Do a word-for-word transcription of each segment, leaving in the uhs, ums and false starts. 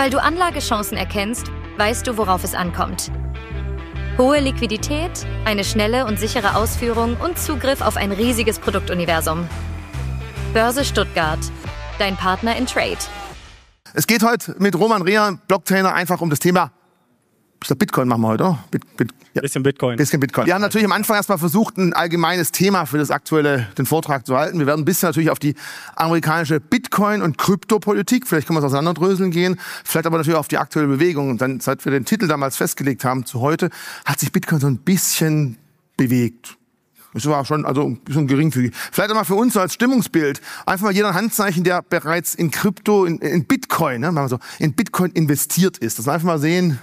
Weil du Anlagechancen erkennst, weißt du, worauf es ankommt. Hohe Liquidität, eine schnelle und sichere Ausführung und Zugriff auf ein riesiges Produktuniversum. Börse Stuttgart, dein Partner in Trade. Es geht heute mit Roman Reher, Blocktrainer, einfach um das Thema, ich glaube Bitcoin machen wir heute, oder? Bit, Bit, ja. Bisschen Bitcoin. Bisschen Bitcoin. Wir haben natürlich am Anfang erstmal versucht, ein allgemeines Thema für das aktuelle, den Vortrag zu halten. Wir werden ein bisschen natürlich auf die amerikanische Bitcoin- und Kryptopolitik, vielleicht können wir es auseinanderdröseln gehen, vielleicht aber natürlich auf die aktuelle Bewegung. Und dann, seit wir den Titel damals festgelegt haben zu heute, hat sich Bitcoin so ein bisschen bewegt. Das war schon, also ein bisschen geringfügig. Vielleicht auch mal für uns so als Stimmungsbild. Einfach mal jeder ein Handzeichen, der bereits in Krypto, in, in Bitcoin, ne, machen wir so, in Bitcoin investiert ist. Das wir einfach mal sehen.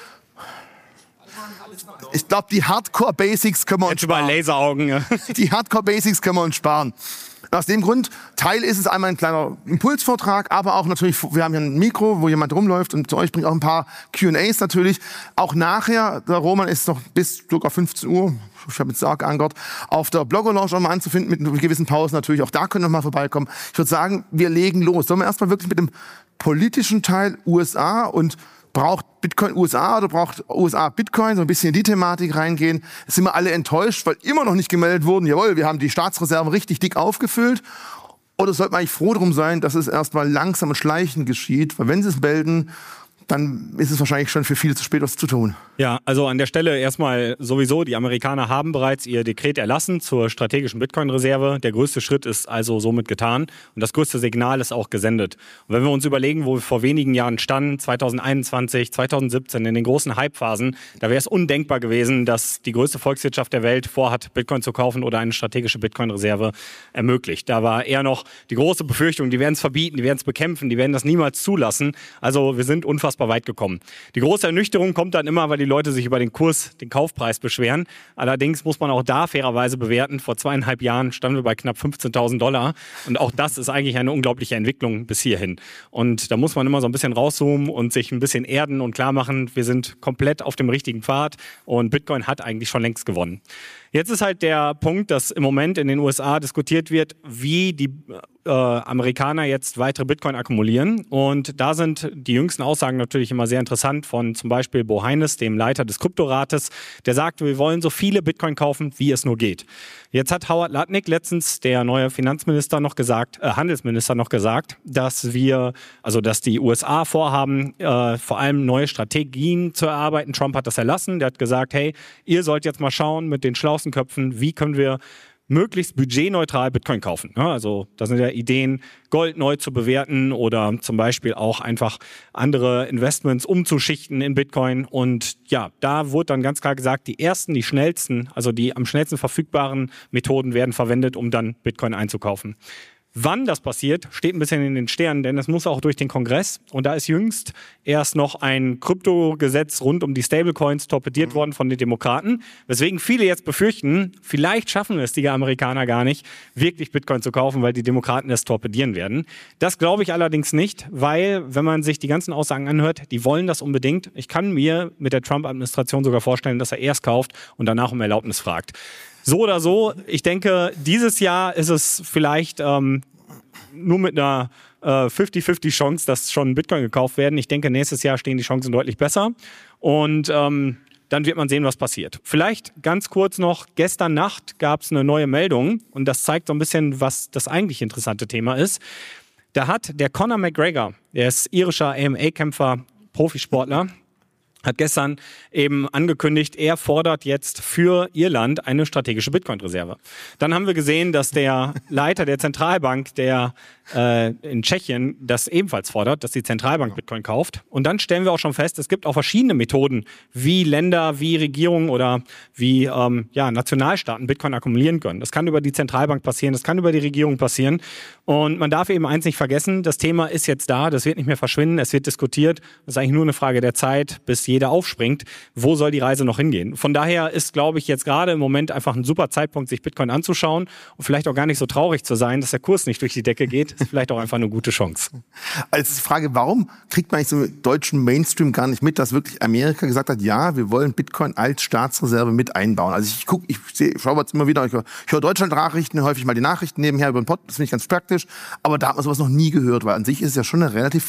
Ich glaube, die Hardcore-Basics können wir uns Jetzt sparen. Jetzt über Laseraugen. Ja. Die Hardcore-Basics können wir uns sparen. Aus dem Grund, Teil ist es einmal ein kleiner Impulsvortrag, aber auch natürlich, wir haben hier ein Mikro, wo jemand rumläuft und zu euch bringt auch ein paar Q und A's natürlich. Auch nachher, der Roman ist noch bis sogar fünfzehn Uhr, ich habe jetzt arg angehört, auf der Blogger-Lounge auch mal anzufinden, mit gewissen Pausen natürlich. Auch da können wir mal vorbeikommen. Ich würde sagen, wir legen los. Sollen wir erstmal wirklich mit dem politischen Teil U S A und braucht Bitcoin U S A oder braucht U S A Bitcoin, so ein bisschen in die Thematik reingehen. Jetzt sind wir alle enttäuscht, weil immer noch nicht gemeldet wurden, jawohl, wir haben die Staatsreserven richtig dick aufgefüllt. Oder sollte man eigentlich froh drum sein, dass es erstmal langsam und schleichend geschieht, weil wenn sie es melden, dann ist es wahrscheinlich schon für viele zu spät, was zu tun. Ja, also an der Stelle erstmal sowieso, die Amerikaner haben bereits ihr Dekret erlassen zur strategischen Bitcoin-Reserve. Der größte Schritt ist also somit getan und das größte Signal ist auch gesendet. Und wenn wir uns überlegen, wo wir vor wenigen Jahren standen, zwanzig einundzwanzig, zwanzig siebzehn, in den großen Hype-Phasen, da wäre es undenkbar gewesen, dass die größte Volkswirtschaft der Welt vorhat, Bitcoin zu kaufen oder eine strategische Bitcoin-Reserve ermöglicht. Da war eher noch die große Befürchtung, die werden es verbieten, die werden es bekämpfen, die werden das niemals zulassen. Also wir sind unfassbar weit gekommen. Die große Ernüchterung kommt dann immer, weil die Leute sich über den Kurs, den Kaufpreis beschweren. Allerdings muss man auch da fairerweise bewerten, vor zweieinhalb Jahren standen wir bei knapp fünfzehntausend Dollar und auch das ist eigentlich eine unglaubliche Entwicklung bis hierhin. Und da muss man immer so ein bisschen rauszoomen und sich ein bisschen erden und klar machen, wir sind komplett auf dem richtigen Pfad und Bitcoin hat eigentlich schon längst gewonnen. Jetzt ist halt der Punkt, dass im Moment in den U S A diskutiert wird, wie die äh, Amerikaner jetzt weitere Bitcoin akkumulieren. Und da sind die jüngsten Aussagen natürlich immer sehr interessant von zum Beispiel Bo Heines, dem Leiter des Kryptorates, der sagt, wir wollen so viele Bitcoin kaufen, wie es nur geht. Jetzt hat Howard Lutnick letztens, der neue Finanzminister, noch gesagt, äh, Handelsminister noch gesagt, dass wir, also dass die U S A vorhaben, äh, vor allem neue Strategien zu erarbeiten. Trump hat das erlassen. Der hat gesagt, hey, ihr sollt jetzt mal schauen mit den schlausten Köpfen, wie können wir möglichst budgetneutral Bitcoin kaufen. Ja, also da sind ja Ideen, Gold neu zu bewerten oder zum Beispiel auch einfach andere Investments umzuschichten in Bitcoin. Und ja, da wurde dann ganz klar gesagt, die ersten, die schnellsten, also die am schnellsten verfügbaren Methoden werden verwendet, um dann Bitcoin einzukaufen. Wann das passiert, steht ein bisschen in den Sternen, denn es muss auch durch den Kongress. Und da ist jüngst erst noch ein Kryptogesetz rund um die Stablecoins torpediert worden von den Demokraten. Weswegen viele jetzt befürchten, vielleicht schaffen es die Amerikaner gar nicht, wirklich Bitcoin zu kaufen, weil die Demokraten es torpedieren werden. Das glaube ich allerdings nicht, weil, wenn man sich die ganzen Aussagen anhört, die wollen das unbedingt. Ich kann mir mit der Trump-Administration sogar vorstellen, dass er erst kauft und danach um Erlaubnis fragt. So oder so, ich denke, dieses Jahr ist es vielleicht ähm, nur mit einer äh, fünfzig fünfzig Chance, dass schon Bitcoin gekauft werden. Ich denke, nächstes Jahr stehen die Chancen deutlich besser. Und ähm, dann wird man sehen, was passiert. Vielleicht ganz kurz noch, gestern Nacht gab es eine neue Meldung und das zeigt so ein bisschen, was das eigentlich interessante Thema ist. Da hat der Conor McGregor, der ist irischer A M A-Kämpfer, Profisportler, hat gestern eben angekündigt, er fordert jetzt für Irland eine strategische Bitcoin-Reserve. Dann haben wir gesehen, dass der Leiter der Zentralbank, der äh, in Tschechien, das ebenfalls fordert, dass die Zentralbank Bitcoin kauft. Und dann stellen wir auch schon fest, es gibt auch verschiedene Methoden, wie Länder, wie Regierungen oder wie ähm, ja, Nationalstaaten Bitcoin akkumulieren können. Das kann über die Zentralbank passieren, das kann über die Regierung passieren. Und man darf eben eins nicht vergessen, das Thema ist jetzt da, das wird nicht mehr verschwinden, es wird diskutiert. Das ist eigentlich nur eine Frage der Zeit, bis jeder aufspringt. Wo soll die Reise noch hingehen? Von daher ist, glaube ich, jetzt gerade im Moment einfach ein super Zeitpunkt, sich Bitcoin anzuschauen und vielleicht auch gar nicht so traurig zu sein, dass der Kurs nicht durch die Decke geht. Ist vielleicht auch einfach eine gute Chance. Also die Frage, warum kriegt man eigentlich so im deutschen Mainstream gar nicht mit, dass wirklich Amerika gesagt hat, ja, wir wollen Bitcoin als Staatsreserve mit einbauen. Also ich gucke, ich, ich schaue jetzt immer wieder, ich höre, ich höre Deutschland-Nachrichten, häufig mal die Nachrichten nebenher über den Pod, das finde ich ganz praktisch, aber da hat man sowas noch nie gehört, weil an sich ist es ja schon eine relativ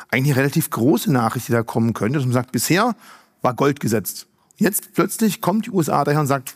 eigentlich eine relativ große Nachricht, die da kommen könnte, dass man sagt, bisher war Gold gesetzt. Jetzt plötzlich kommt die U S A daher und sagt,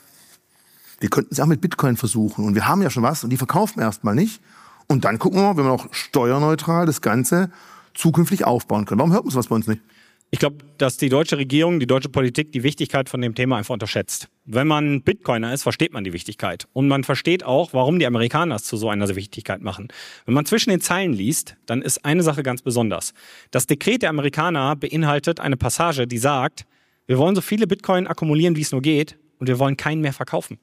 wir könnten es auch mit Bitcoin versuchen. Und wir haben ja schon was und die verkaufen wir erstmal nicht. Und dann gucken wir mal, wenn wir auch steuerneutral das Ganze zukünftig aufbauen können. Warum hört man sowas bei uns nicht? Ich glaube, dass die deutsche Regierung, die deutsche Politik die Wichtigkeit von dem Thema einfach unterschätzt. Wenn man Bitcoiner ist, versteht man die Wichtigkeit. Und man versteht auch, warum die Amerikaner es zu so einer Wichtigkeit machen. Wenn man zwischen den Zeilen liest, dann ist eine Sache ganz besonders. Das Dekret der Amerikaner beinhaltet eine Passage, die sagt, wir wollen so viele Bitcoin akkumulieren, wie es nur geht, und wir wollen keinen mehr verkaufen.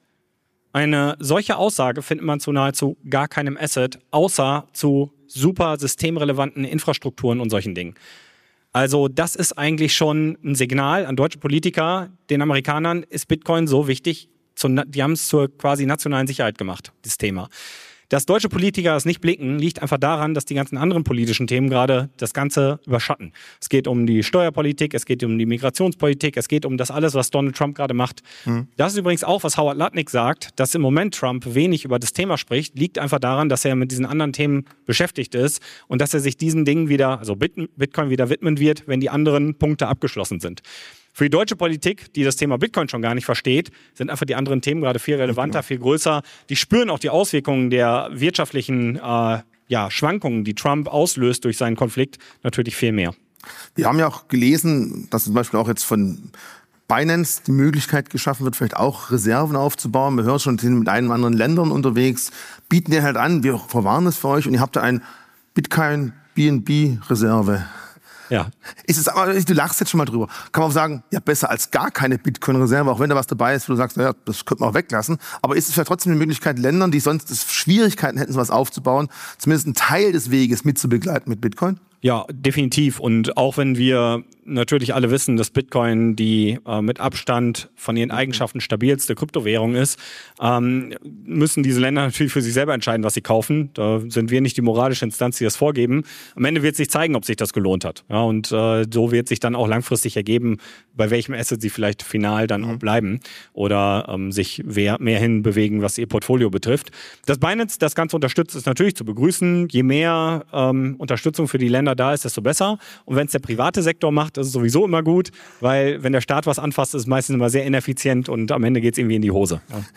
Eine solche Aussage findet man zu nahezu gar keinem Asset, außer zu super systemrelevanten Infrastrukturen und solchen Dingen. Also das ist eigentlich schon ein Signal an deutsche Politiker. Den Amerikanern ist Bitcoin so wichtig, die haben es zur quasi nationalen Sicherheit gemacht, das Thema. Dass deutsche Politiker es nicht blicken, liegt einfach daran, dass die ganzen anderen politischen Themen gerade das Ganze überschatten. Es geht um die Steuerpolitik, es geht um die Migrationspolitik, es geht um das alles, was Donald Trump gerade macht. Mhm. Das ist übrigens auch, was Howard Lutnick sagt, dass im Moment Trump wenig über das Thema spricht, liegt einfach daran, dass er mit diesen anderen Themen beschäftigt ist und dass er sich diesen Dingen wieder, also Bitcoin wieder widmen wird, wenn die anderen Punkte abgeschlossen sind. Für die deutsche Politik, die das Thema Bitcoin schon gar nicht versteht, sind einfach die anderen Themen gerade viel relevanter, ja. viel größer. Die spüren auch die Auswirkungen der wirtschaftlichen äh, ja, Schwankungen, die Trump auslöst durch seinen Konflikt, natürlich viel mehr. Wir haben ja auch gelesen, dass zum Beispiel auch jetzt von Binance die Möglichkeit geschaffen wird, vielleicht auch Reserven aufzubauen. Wir hören schon, sind mit einem anderen Ländern unterwegs, bieten dir halt an, wir verwahren es für euch und ihr habt da ein Bitcoin B N B-Reserve. Ja. Ist es, aber du lachst jetzt schon mal drüber. Kann man auch sagen, ja, besser als gar keine Bitcoin-Reserve, auch wenn da was dabei ist, wo du sagst, naja, das könnte man auch weglassen. Aber ist es vielleicht trotzdem eine Möglichkeit, Ländern, die sonst Schwierigkeiten hätten, sowas aufzubauen, zumindest einen Teil des Weges mitzubegleiten mit Bitcoin? Ja, definitiv. Und auch wenn wir natürlich alle wissen, dass Bitcoin die äh, mit Abstand von ihren Eigenschaften stabilste Kryptowährung ist, ähm, müssen diese Länder natürlich für sich selber entscheiden, was sie kaufen. Da sind wir nicht die moralische Instanz, die das vorgeben. Am Ende wird sich zeigen, ob sich das gelohnt hat. Ja, und äh, so wird sich dann auch langfristig ergeben, bei welchem Asset sie vielleicht final dann auch bleiben oder ähm, sich mehr, mehr hinbewegen, was ihr Portfolio betrifft. Dass Binance das Ganze unterstützt, ist natürlich zu begrüßen. Je mehr ähm, Unterstützung für die Länder da ist, desto besser. Und wenn es der private Sektor macht, ist es sowieso immer gut, weil wenn der Staat was anfasst, ist es meistens immer sehr ineffizient und am Ende geht es irgendwie in die Hose.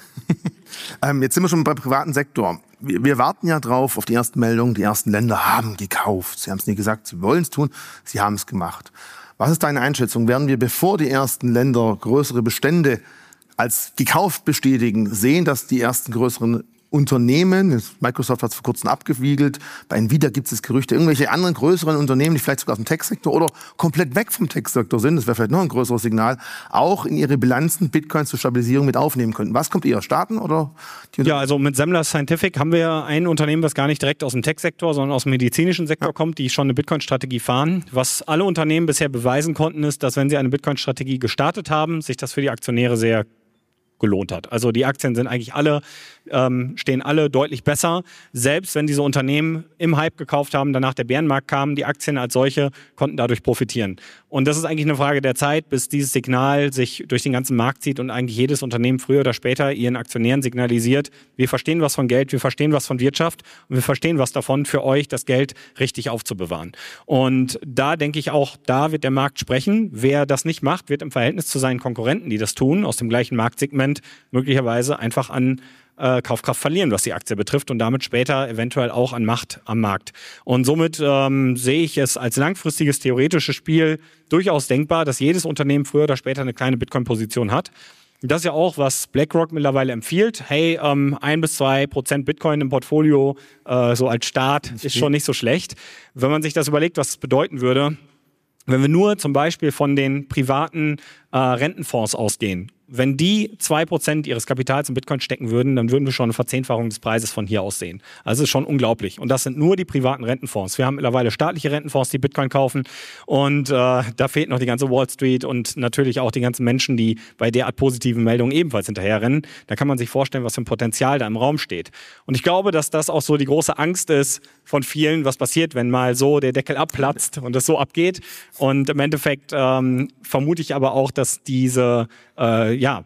Ja. ähm, jetzt sind wir schon beim privaten Sektor. Wir, wir warten ja drauf auf die ersten Meldungen. Die ersten Länder haben gekauft. Sie haben es nie gesagt, sie wollen es tun. Sie haben es gemacht. Was ist deine Einschätzung? Werden wir, bevor die ersten Länder größere Bestände als gekauft bestätigen, sehen, dass die ersten größeren Unternehmen, Microsoft hat es vor kurzem abgewiegelt, bei Nvidia gibt es Gerüchte, irgendwelche anderen größeren Unternehmen, die vielleicht sogar aus dem Tech-Sektor oder komplett weg vom Tech-Sektor sind, das wäre vielleicht noch ein größeres Signal, auch in ihre Bilanzen Bitcoin zur Stabilisierung mit aufnehmen könnten. Was kommt eher, Staaten oder die Ja, also mit Semler Scientific haben wir ein Unternehmen, das gar nicht direkt aus dem Tech-Sektor, sondern aus dem medizinischen Sektor ja. kommt, die schon eine Bitcoin-Strategie fahren. Was alle Unternehmen bisher beweisen konnten, ist, dass wenn sie eine Bitcoin-Strategie gestartet haben, sich das für die Aktionäre sehr gelohnt hat. Also die Aktien sind eigentlich alle, ähm, stehen alle deutlich besser. Selbst wenn diese Unternehmen im Hype gekauft haben, danach der Bärenmarkt kam, die Aktien als solche konnten dadurch profitieren. Und das ist eigentlich eine Frage der Zeit, bis dieses Signal sich durch den ganzen Markt zieht und eigentlich jedes Unternehmen früher oder später ihren Aktionären signalisiert, wir verstehen was von Geld, wir verstehen was von Wirtschaft und wir verstehen was davon, für euch das Geld richtig aufzubewahren. Und da denke ich auch, da wird der Markt sprechen. Wer das nicht macht, wird im Verhältnis zu seinen Konkurrenten, die das tun, aus dem gleichen Marktsegment, möglicherweise einfach an äh, Kaufkraft verlieren, was die Aktie betrifft und damit später eventuell auch an Macht am Markt. Und somit ähm, sehe ich es als langfristiges theoretisches Spiel durchaus denkbar, dass jedes Unternehmen früher oder später eine kleine Bitcoin-Position hat. Das ist ja auch, was BlackRock mittlerweile empfiehlt. Hey, ähm, ein bis zwei Prozent Bitcoin im Portfolio äh, so als Start ist schon nicht so schlecht. Wenn man sich das überlegt, was es bedeuten würde, wenn wir nur zum Beispiel von den privaten äh, Rentenfonds ausgehen, wenn die zwei Prozent ihres Kapitals in Bitcoin stecken würden, dann würden wir schon eine Verzehnfachung des Preises von hier aus sehen. Also es ist schon unglaublich. Und das sind nur die privaten Rentenfonds. Wir haben mittlerweile staatliche Rentenfonds, die Bitcoin kaufen. Und äh, da fehlt noch die ganze Wall Street und natürlich auch die ganzen Menschen, die bei derart positiven Meldungen ebenfalls hinterherrennen. Da kann man sich vorstellen, was für ein Potenzial da im Raum steht. Und ich glaube, dass das auch so die große Angst ist von vielen, was passiert, wenn mal so der Deckel abplatzt und das so abgeht. Und im Endeffekt ähm, vermute ich aber auch, dass diese äh, ja,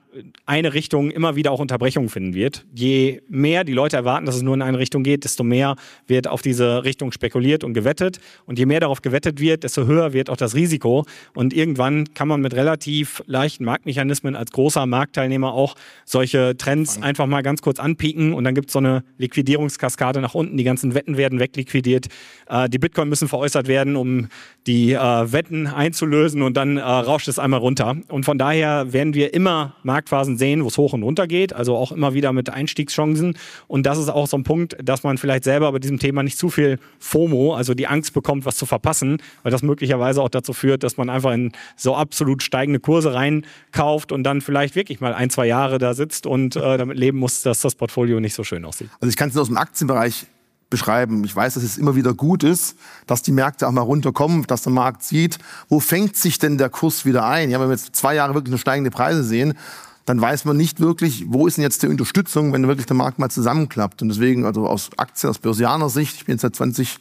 eine Richtung immer wieder auch Unterbrechungen finden wird. Je mehr die Leute erwarten, dass es nur in eine Richtung geht, desto mehr wird auf diese Richtung spekuliert und gewettet. Und je mehr darauf gewettet wird, desto höher wird auch das Risiko. Und irgendwann kann man mit relativ leichten Marktmechanismen als großer Marktteilnehmer auch solche Trends einfach mal ganz kurz anpieken. Und dann gibt es so eine Liquidierungskaskade nach unten. Die ganzen Wetten werden wegliquidiert. Äh, die Bitcoin müssen veräußert werden, um die äh, Wetten einzulösen. Und dann äh, rauscht es einmal runter. Und von daher werden wir immer Marktphasen sehen, wo es hoch und runter geht, also auch immer wieder mit Einstiegschancen. Und das ist auch so ein Punkt, dass man vielleicht selber bei diesem Thema nicht zu viel FOMO, also die Angst bekommt, was zu verpassen, weil das möglicherweise auch dazu führt, dass man einfach in so absolut steigende Kurse reinkauft und dann vielleicht wirklich mal ein, zwei Jahre da sitzt und äh, damit leben muss, dass das Portfolio nicht so schön aussieht. Also ich kann es nur aus dem Aktienbereich beschreiben. Ich weiß, dass es immer wieder gut ist, dass die Märkte auch mal runterkommen, dass der Markt sieht, wo fängt sich denn der Kurs wieder ein? Ja, wenn wir jetzt zwei Jahre wirklich nur steigende Preise sehen, dann weiß man nicht wirklich, wo ist denn jetzt die Unterstützung, wenn wirklich der Markt mal zusammenklappt. Und deswegen, also aus Aktien, aus börsianer Sicht, ich bin jetzt seit zwanzig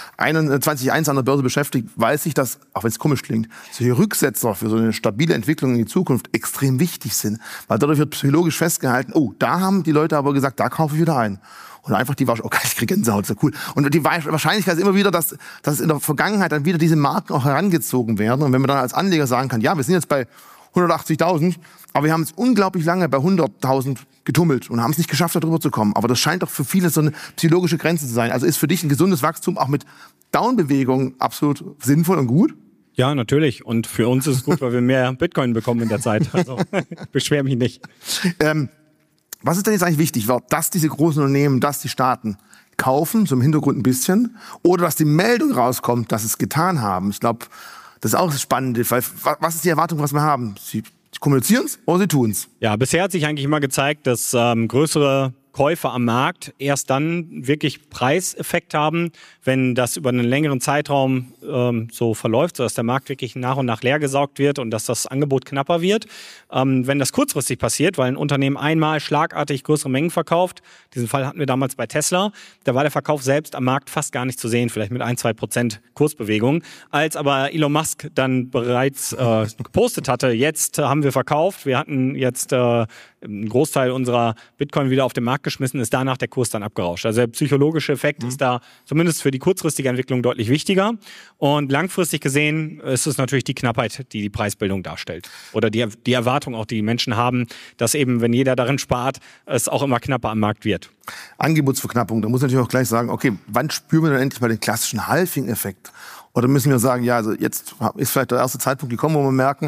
eins an der Börse beschäftigt, weiß ich, dass, auch wenn es komisch klingt, solche Rücksetzer für so eine stabile Entwicklung in die Zukunft extrem wichtig sind. Weil dadurch wird psychologisch festgehalten, oh, da haben die Leute aber gesagt, da kaufe ich wieder ein. Und einfach die Wahrscheinlichkeit, oh, ich kriege Gänsehaut, so cool. Und die Wahrscheinlichkeit ist immer wieder, dass, dass in der Vergangenheit dann wieder diese Marken auch herangezogen werden. Und wenn man dann als Anleger sagen kann, ja, wir sind jetzt bei hundertachtzigtausend, aber wir haben jetzt unglaublich lange bei hunderttausend getummelt und haben es nicht geschafft, darüber zu kommen. Aber das scheint doch für viele so eine psychologische Grenze zu sein. Also ist für dich ein gesundes Wachstum auch mit Downbewegungen absolut sinnvoll und gut? Ja, natürlich. Und für uns ist es gut, weil wir mehr Bitcoin bekommen in der Zeit. Also ich beschwere mich nicht. Ähm, Was ist denn jetzt eigentlich wichtig? Dass diese großen Unternehmen, dass die Staaten kaufen, so im Hintergrund ein bisschen, oder dass die Meldung rauskommt, dass sie es getan haben? Ich glaube, das ist auch das Spannende. Weil, was ist die Erwartung, was wir haben? Sie kommunizieren es oder sie tun es? Ja, bisher hat sich eigentlich immer gezeigt, dass ähm, größere Käufer am Markt erst dann wirklich Preiseffekt haben, wenn das über einen längeren Zeitraum ähm, so verläuft, sodass der Markt wirklich nach und nach leer gesaugt wird und dass das Angebot knapper wird. Ähm, wenn das kurzfristig passiert, weil ein Unternehmen einmal schlagartig größere Mengen verkauft, diesen Fall hatten wir damals bei Tesla, da war der Verkauf selbst am Markt fast gar nicht zu sehen, vielleicht mit ein, zwei Prozent Kursbewegung. Als aber Elon Musk dann bereits äh, gepostet hatte, jetzt haben wir verkauft, wir hatten jetzt äh, einen Großteil unserer Bitcoin wieder auf den Markt geschmissen, ist danach der Kurs dann abgerauscht. Also der psychologische Effekt mhm. ist da zumindest für die kurzfristige Entwicklung deutlich wichtiger. Und langfristig gesehen ist es natürlich die Knappheit, die die Preisbildung darstellt. Oder die, die Erwartung auch, die die Menschen haben, dass eben, wenn jeder darin spart, es auch immer knapper am Markt wird. Angebotsverknappung, da muss man natürlich auch gleich sagen, okay, wann spüren wir denn endlich mal den klassischen Halving-Effekt? Oder müssen wir sagen, ja, also jetzt ist vielleicht der erste Zeitpunkt gekommen, wo wir merken,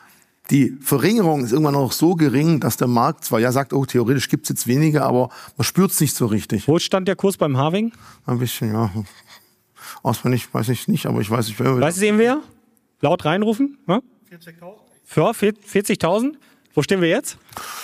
die Verringerung ist irgendwann noch so gering, dass der Markt zwar ja sagt, oh, theoretisch gibt's jetzt weniger, aber man spürt es nicht so richtig. Wo stand der Kurs beim Halving? Ein bisschen, ja. Auswendig weiß ich nicht, aber ich weiß nicht. Weiß sehen wir? Laut reinrufen? Ja? vierzigtausend. Für vierzigtausend? Wo stehen wir jetzt?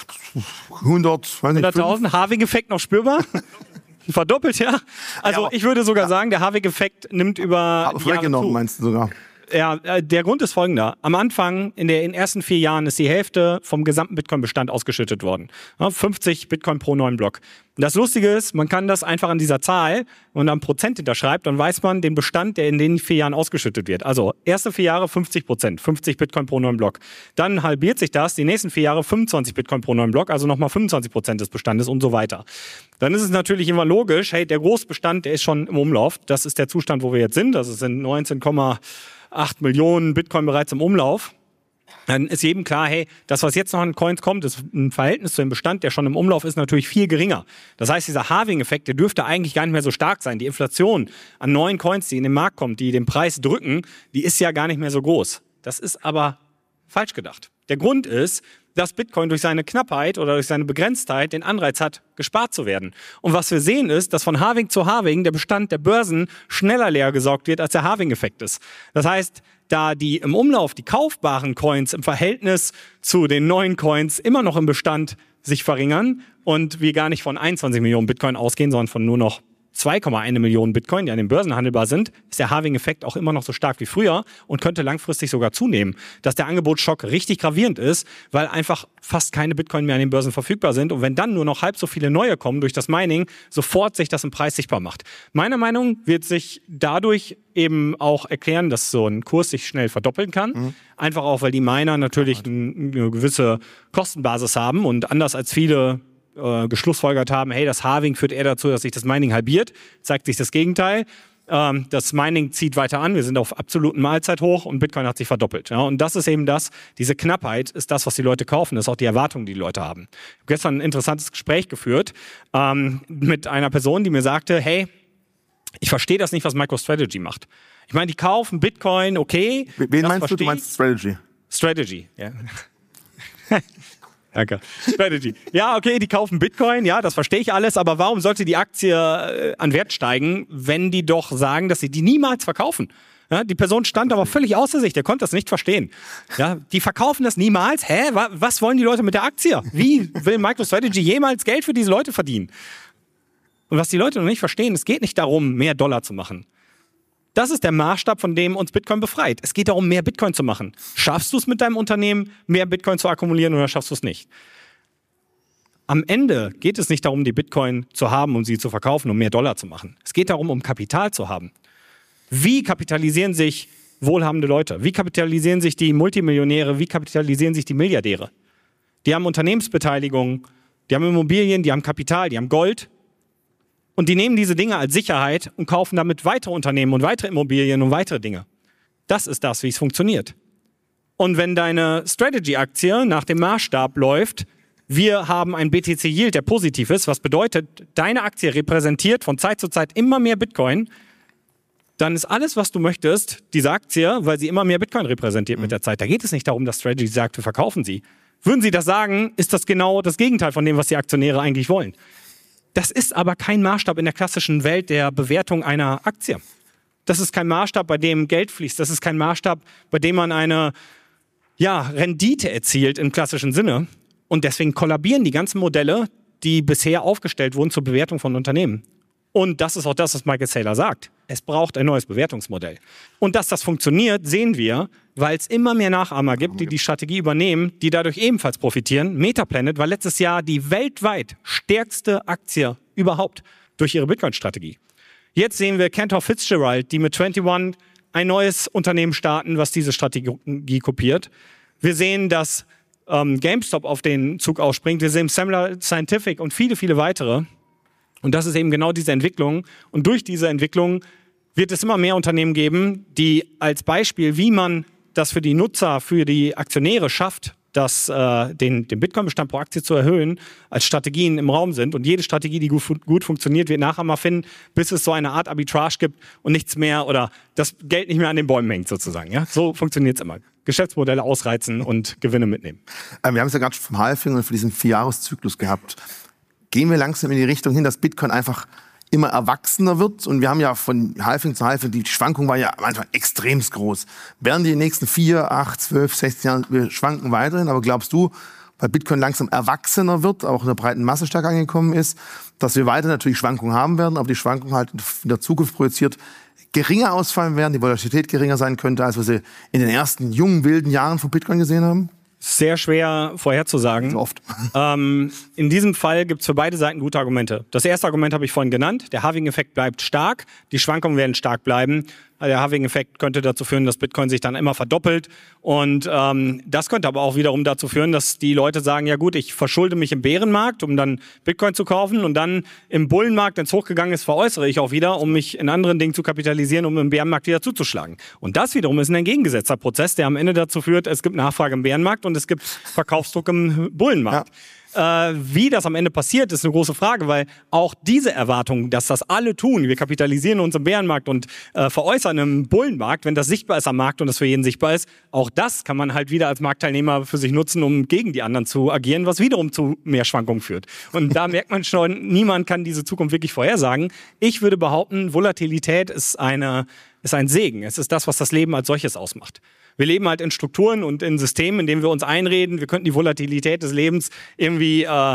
hundert, weiß nicht. hunderttausend. Halving-Effekt noch spürbar? Verdoppelt, ja. Also ja, aber, ich würde sogar ja. sagen, der Halving-Effekt nimmt über aber vorweggenommen, meinst du sogar? Ja, der Grund ist folgender. Am Anfang, in den ersten vier Jahren, ist die Hälfte vom gesamten Bitcoin-Bestand ausgeschüttet worden. fünfzig Bitcoin pro neuen Block. Das Lustige ist, man kann das einfach an dieser Zahl und am Prozent hinterschreibt, dann weiß man den Bestand, der in den vier Jahren ausgeschüttet wird. Also erste vier Jahre fünfzig Prozent, fünfzig Bitcoin pro neuen Block. Dann halbiert sich das, die nächsten vier Jahre fünfundzwanzig Bitcoin pro neuen Block, also nochmal fünfundzwanzig Prozent des Bestandes und so weiter. Dann ist es natürlich immer logisch, hey, der Großbestand, der ist schon im Umlauf. Das ist der Zustand, wo wir jetzt sind. Das sind neunzehn Komma acht Millionen Bitcoin bereits im Umlauf. Dann ist jedem klar, hey, das, was jetzt noch an Coins kommt, ist im Verhältnis zu dem Bestand, der schon im Umlauf ist, natürlich viel geringer. Das heißt, dieser Halving-Effekt, der dürfte eigentlich gar nicht mehr so stark sein. Die Inflation an neuen Coins, die in den Markt kommt, die den Preis drücken, die ist ja gar nicht mehr so groß. Das ist aber falsch gedacht. Der Grund ist, dass Bitcoin durch seine Knappheit oder durch seine Begrenztheit den Anreiz hat, gespart zu werden. Und was wir sehen ist, dass von Halving zu Halving der Bestand der Börsen schneller leer gesaugt wird, als der Halving-Effekt ist. Das heißt, da die im Umlauf, die kaufbaren Coins im Verhältnis zu den neuen Coins immer noch im Bestand sich verringern und wir gar nicht von einundzwanzig Millionen Bitcoin ausgehen, sondern von nur noch zwei Komma eins Millionen Bitcoin, die an den Börsen handelbar sind, ist der Halving-Effekt auch immer noch so stark wie früher und könnte langfristig sogar zunehmen. Dass der Angebotsschock richtig gravierend ist, weil einfach fast keine Bitcoin mehr an den Börsen verfügbar sind und wenn dann nur noch halb so viele neue kommen durch das Mining, sofort sich das im Preis sichtbar macht. Meiner Meinung nach wird sich dadurch eben auch erklären, dass so ein Kurs sich schnell verdoppeln kann. Mhm. Einfach auch, weil die Miner natürlich eine gewisse Kostenbasis haben und anders als viele äh, geschlussfolgert haben, hey, das Halving führt eher dazu, dass sich das Mining halbiert, zeigt sich das Gegenteil. Ähm, das Mining zieht weiter an, wir sind auf absoluten Allzeithoch und Bitcoin hat sich verdoppelt. Ja? Und das ist eben das, diese Knappheit ist das, was die Leute kaufen, das ist auch die Erwartung, die die Leute haben. Ich habe gestern ein interessantes Gespräch geführt ähm, mit einer Person, die mir sagte, hey, ich verstehe das nicht, was MicroStrategy macht. Ich meine, die kaufen Bitcoin, okay. Wen meinst du? Du meinst Strategy? Strategy, ja. Danke. Strategy. Ja, okay, die kaufen Bitcoin, ja, das verstehe ich alles, aber warum sollte die Aktie äh, an Wert steigen, wenn die doch sagen, dass sie die niemals verkaufen? Ja, die Person stand aber völlig außer sich, der konnte das nicht verstehen. Ja, die verkaufen das niemals. Hä? Was wollen die Leute mit der Aktie? Wie will MicroStrategy jemals Geld für diese Leute verdienen? Und was die Leute noch nicht verstehen, es geht nicht darum, mehr Dollar zu machen. Das ist der Maßstab, von dem uns Bitcoin befreit. Es geht darum, mehr Bitcoin zu machen. Schaffst du es mit deinem Unternehmen, mehr Bitcoin zu akkumulieren oder schaffst du es nicht? Am Ende geht es nicht darum, die Bitcoin zu haben, um sie zu verkaufen, um mehr Dollar zu machen. Es geht darum, um Kapital zu haben. Wie kapitalisieren sich wohlhabende Leute? Wie kapitalisieren sich die Multimillionäre? Wie kapitalisieren sich die Milliardäre? Die haben Unternehmensbeteiligungen, die haben Immobilien, die haben Kapital, die haben Gold. Und die nehmen diese Dinge als Sicherheit und kaufen damit weitere Unternehmen und weitere Immobilien und weitere Dinge. Das ist das, wie es funktioniert. Und wenn deine Strategy-Aktie nach dem Maßstab läuft, wir haben einen B T C-Yield, der positiv ist, was bedeutet, deine Aktie repräsentiert von Zeit zu Zeit immer mehr Bitcoin, dann ist alles, was du möchtest, diese Aktie, weil sie immer mehr Bitcoin repräsentiert mhm. mit der Zeit. Da geht es nicht darum, dass Strategy sagt, wir verkaufen sie. Würden sie das sagen, ist das genau das Gegenteil von dem, was die Aktionäre eigentlich wollen. Das ist aber kein Maßstab in der klassischen Welt der Bewertung einer Aktie. Das ist kein Maßstab, bei dem Geld fließt. Das ist kein Maßstab, bei dem man eine ja, Rendite erzielt im klassischen Sinne. Und deswegen kollabieren die ganzen Modelle, die bisher aufgestellt wurden zur Bewertung von Unternehmen. Und das ist auch das, was Michael Saylor sagt. Es braucht ein neues Bewertungsmodell. Und dass das funktioniert, sehen wir, weil es immer mehr Nachahmer gibt, die die Strategie übernehmen, die dadurch ebenfalls profitieren. Metaplanet war letztes Jahr die weltweit stärkste Aktie überhaupt durch ihre Bitcoin-Strategie. Jetzt sehen wir Cantor Fitzgerald, die mit einundzwanzig ein neues Unternehmen starten, was diese Strategie kopiert. Wir sehen, dass ähm, GameStop auf den Zug ausspringt. Wir sehen Semler Scientific und viele, viele weitere. Und das ist eben genau diese Entwicklung. Und durch diese Entwicklung wird es immer mehr Unternehmen geben, die als Beispiel, wie man das für die Nutzer, für die Aktionäre schafft, das, äh, den, den Bitcoin-Bestand pro Aktie zu erhöhen, als Strategien im Raum sind. Und jede Strategie, die gut, gut funktioniert, wird Nachahmer finden, bis es so eine Art Arbitrage gibt und nichts mehr oder das Geld nicht mehr an den Bäumen hängt sozusagen. Ja? So funktioniert es immer. Geschäftsmodelle ausreizen und Gewinne mitnehmen. Ähm, wir haben es ja gerade vom Halving und für diesen Vierjahreszyklus gehabt. Gehen wir langsam in die Richtung hin, dass Bitcoin einfach immer erwachsener wird. Und wir haben ja von Halving zu Halving, die Schwankung war ja am Anfang extremst groß. Werden die nächsten vier, acht, zwölf, sechzehn Jahre, wir schwanken weiterhin. Aber glaubst du, weil Bitcoin langsam erwachsener wird, auch in der breiten Masse stark angekommen ist, dass wir weiter natürlich Schwankungen haben werden, aber die Schwankungen halt in der Zukunft projiziert geringer ausfallen werden, die Volatilität geringer sein könnte, als wir sie in den ersten jungen, wilden Jahren von Bitcoin gesehen haben? Sehr schwer vorherzusagen. So oft. Ähm, in diesem Fall gibt es für beide Seiten gute Argumente. Das erste Argument habe ich vorhin genannt. Der Halving-Effekt bleibt stark. Die Schwankungen werden stark bleiben. Der Halving-Effekt könnte dazu führen, dass Bitcoin sich dann immer verdoppelt. Und ähm, das könnte aber auch wiederum dazu führen, dass die Leute sagen, ja gut, ich verschulde mich im Bärenmarkt, um dann Bitcoin zu kaufen. Und dann im Bullenmarkt, wenn es hochgegangen ist, veräußere ich auch wieder, um mich in anderen Dingen zu kapitalisieren, um im Bärenmarkt wieder zuzuschlagen. Und das wiederum ist ein entgegengesetzter Prozess, der am Ende dazu führt, es gibt Nachfrage im Bärenmarkt und es gibt Verkaufsdruck im Bullenmarkt. Ja. Äh, wie das am Ende passiert, ist eine große Frage, weil auch diese Erwartung, dass das alle tun, wir kapitalisieren uns im Bärenmarkt und äh, veräußern im Bullenmarkt, wenn das sichtbar ist am Markt und das für jeden sichtbar ist, auch das kann man halt wieder als Marktteilnehmer für sich nutzen, um gegen die anderen zu agieren, was wiederum zu mehr Schwankungen führt. Und da merkt man schon, niemand kann diese Zukunft wirklich vorhersagen. Ich würde behaupten, Volatilität ist, eine, ist ein Segen. Es ist das, was das Leben als solches ausmacht. Wir leben halt in Strukturen und in Systemen, in denen wir uns einreden, wir könnten die Volatilität des Lebens irgendwie äh,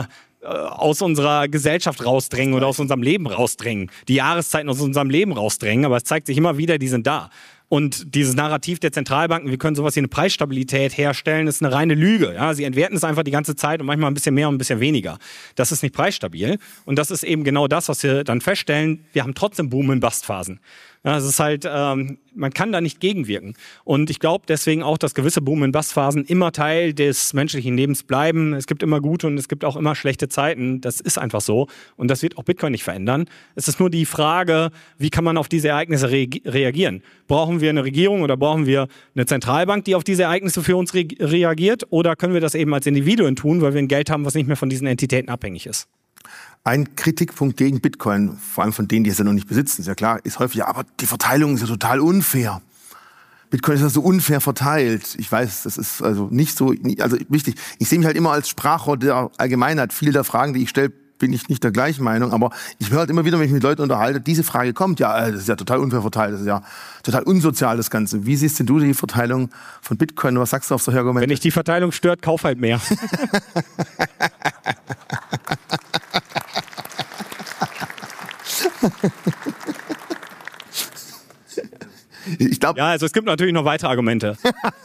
aus unserer Gesellschaft rausdrängen oder aus unserem Leben rausdrängen. Die Jahreszeiten aus unserem Leben rausdrängen, aber es zeigt sich immer wieder, die sind da. Und dieses Narrativ der Zentralbanken, wir können sowas wie eine Preisstabilität herstellen, ist eine reine Lüge. Ja, sie entwerten es einfach die ganze Zeit und manchmal ein bisschen mehr und ein bisschen weniger. Das ist nicht preisstabil. Und das ist eben genau das, was wir dann feststellen. Wir haben trotzdem Boom- und Bust-Phasen. Ja, es ist halt, ähm, man kann da nicht gegenwirken. Und ich glaube deswegen auch, dass gewisse Boom- und Bust-Phasen immer Teil des menschlichen Lebens bleiben. Es gibt immer gute und es gibt auch immer schlechte Zeiten. Das ist einfach so. Und das wird auch Bitcoin nicht verändern. Es ist nur die Frage, wie kann man auf diese Ereignisse re- reagieren? Brauchen wir eine Regierung oder brauchen wir eine Zentralbank, die auf diese Ereignisse für uns re- reagiert? Oder können wir das eben als Individuen tun, weil wir ein Geld haben, was nicht mehr von diesen Entitäten abhängig ist? Ein Kritikpunkt gegen Bitcoin, vor allem von denen, die es ja noch nicht besitzen, ist ja klar, ist häufig, ja, aber die Verteilung ist ja total unfair. Bitcoin ist ja so unfair verteilt. Ich weiß, das ist also nicht so, also wichtig. Ich sehe mich halt immer als Sprachrohr der Allgemeinheit. Viele der Fragen, die ich stelle, bin ich nicht der gleichen Meinung, aber ich höre halt immer wieder, wenn ich mit Leuten unterhalte, diese Frage kommt, ja, das ist ja total unfair verteilt, das ist ja total unsozial, das Ganze. Wie siehst denn du die Verteilung von Bitcoin? Was sagst du auf solche Argumente? Wenn dich die Verteilung stört, kauf halt mehr. Ich glaub, ja, also es gibt natürlich noch weitere Argumente.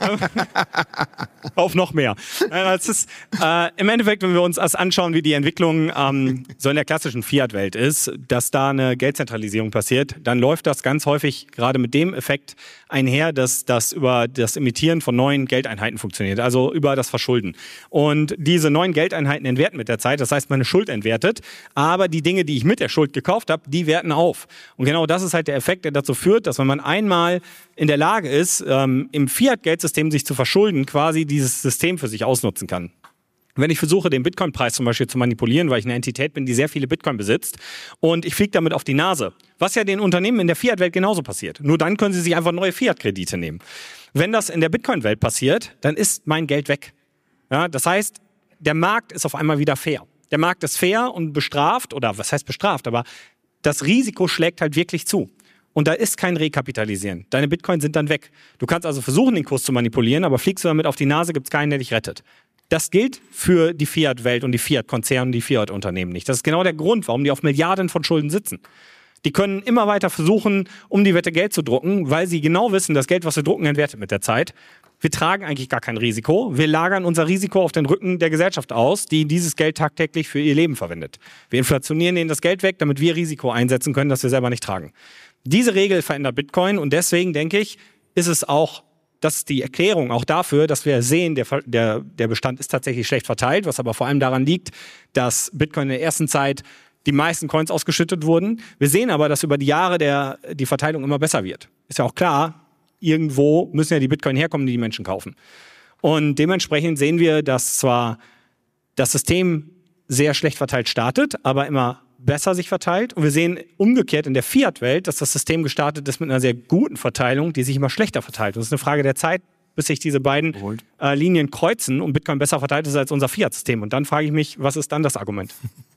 Auf noch mehr. Das ist, äh, im Endeffekt, wenn wir uns das anschauen, wie die Entwicklung ähm, so in der klassischen Fiat-Welt ist, dass da eine Geldzentralisierung passiert, dann läuft das ganz häufig gerade mit dem Effekt einher, dass das über das Emittieren von neuen Geldeinheiten funktioniert, also über das Verschulden. Und diese neuen Geldeinheiten entwerten mit der Zeit, das heißt, meine Schuld entwertet, aber die Dinge, die ich mit der Schuld gekauft habe, die werten auf. Und genau das ist halt der Effekt, der dazu führt, dass wenn man einmal in der Lage ist, ähm, im Fiat-Geldsystem sich zu verschulden, quasi dieses System für sich ausnutzen kann. Wenn ich versuche, den Bitcoin-Preis zum Beispiel zu manipulieren, weil ich eine Entität bin, die sehr viele Bitcoin besitzt, und ich fliege damit auf die Nase, was ja den Unternehmen in der Fiat-Welt genauso passiert. Nur dann können sie sich einfach neue Fiat-Kredite nehmen. Wenn das in der Bitcoin-Welt passiert, dann ist mein Geld weg. Ja, das heißt, der Markt ist auf einmal wieder fair. Der Markt ist fair und bestraft, oder was heißt bestraft, aber das Risiko schlägt halt wirklich zu. Und da ist kein Rekapitalisieren. Deine Bitcoin sind dann weg. Du kannst also versuchen, den Kurs zu manipulieren, aber fliegst du damit auf die Nase, gibt es keinen, der dich rettet. Das gilt für die Fiat-Welt und die Fiat-Konzerne und die Fiat-Unternehmen nicht. Das ist genau der Grund, warum die auf Milliarden von Schulden sitzen. Die können immer weiter versuchen, um die Wette Geld zu drucken, weil sie genau wissen, das Geld, was wir drucken, entwertet mit der Zeit. Wir tragen eigentlich gar kein Risiko. Wir lagern unser Risiko auf den Rücken der Gesellschaft aus, die dieses Geld tagtäglich für ihr Leben verwendet. Wir inflationieren ihnen das Geld weg, damit wir Risiko einsetzen können, das wir selber nicht tragen. Diese Regel verändert Bitcoin und deswegen denke ich, ist es auch, das ist die Erklärung auch dafür, dass wir sehen, der, der, der Bestand ist tatsächlich schlecht verteilt, was aber vor allem daran liegt, dass Bitcoin in der ersten Zeit die meisten Coins ausgeschüttet wurden. Wir sehen aber, dass über die Jahre der, die Verteilung immer besser wird. Ist ja auch klar, irgendwo müssen ja die Bitcoin herkommen, die die Menschen kaufen. Und dementsprechend sehen wir, dass zwar das System sehr schlecht verteilt startet, aber immer besser sich verteilt. Und wir sehen umgekehrt in der Fiat-Welt, dass das System gestartet ist mit einer sehr guten Verteilung, die sich immer schlechter verteilt. Und es ist eine Frage der Zeit, bis sich diese beiden äh, Linien kreuzen und Bitcoin besser verteilt ist als unser Fiat-System. Und dann frage ich mich, was ist dann das Argument?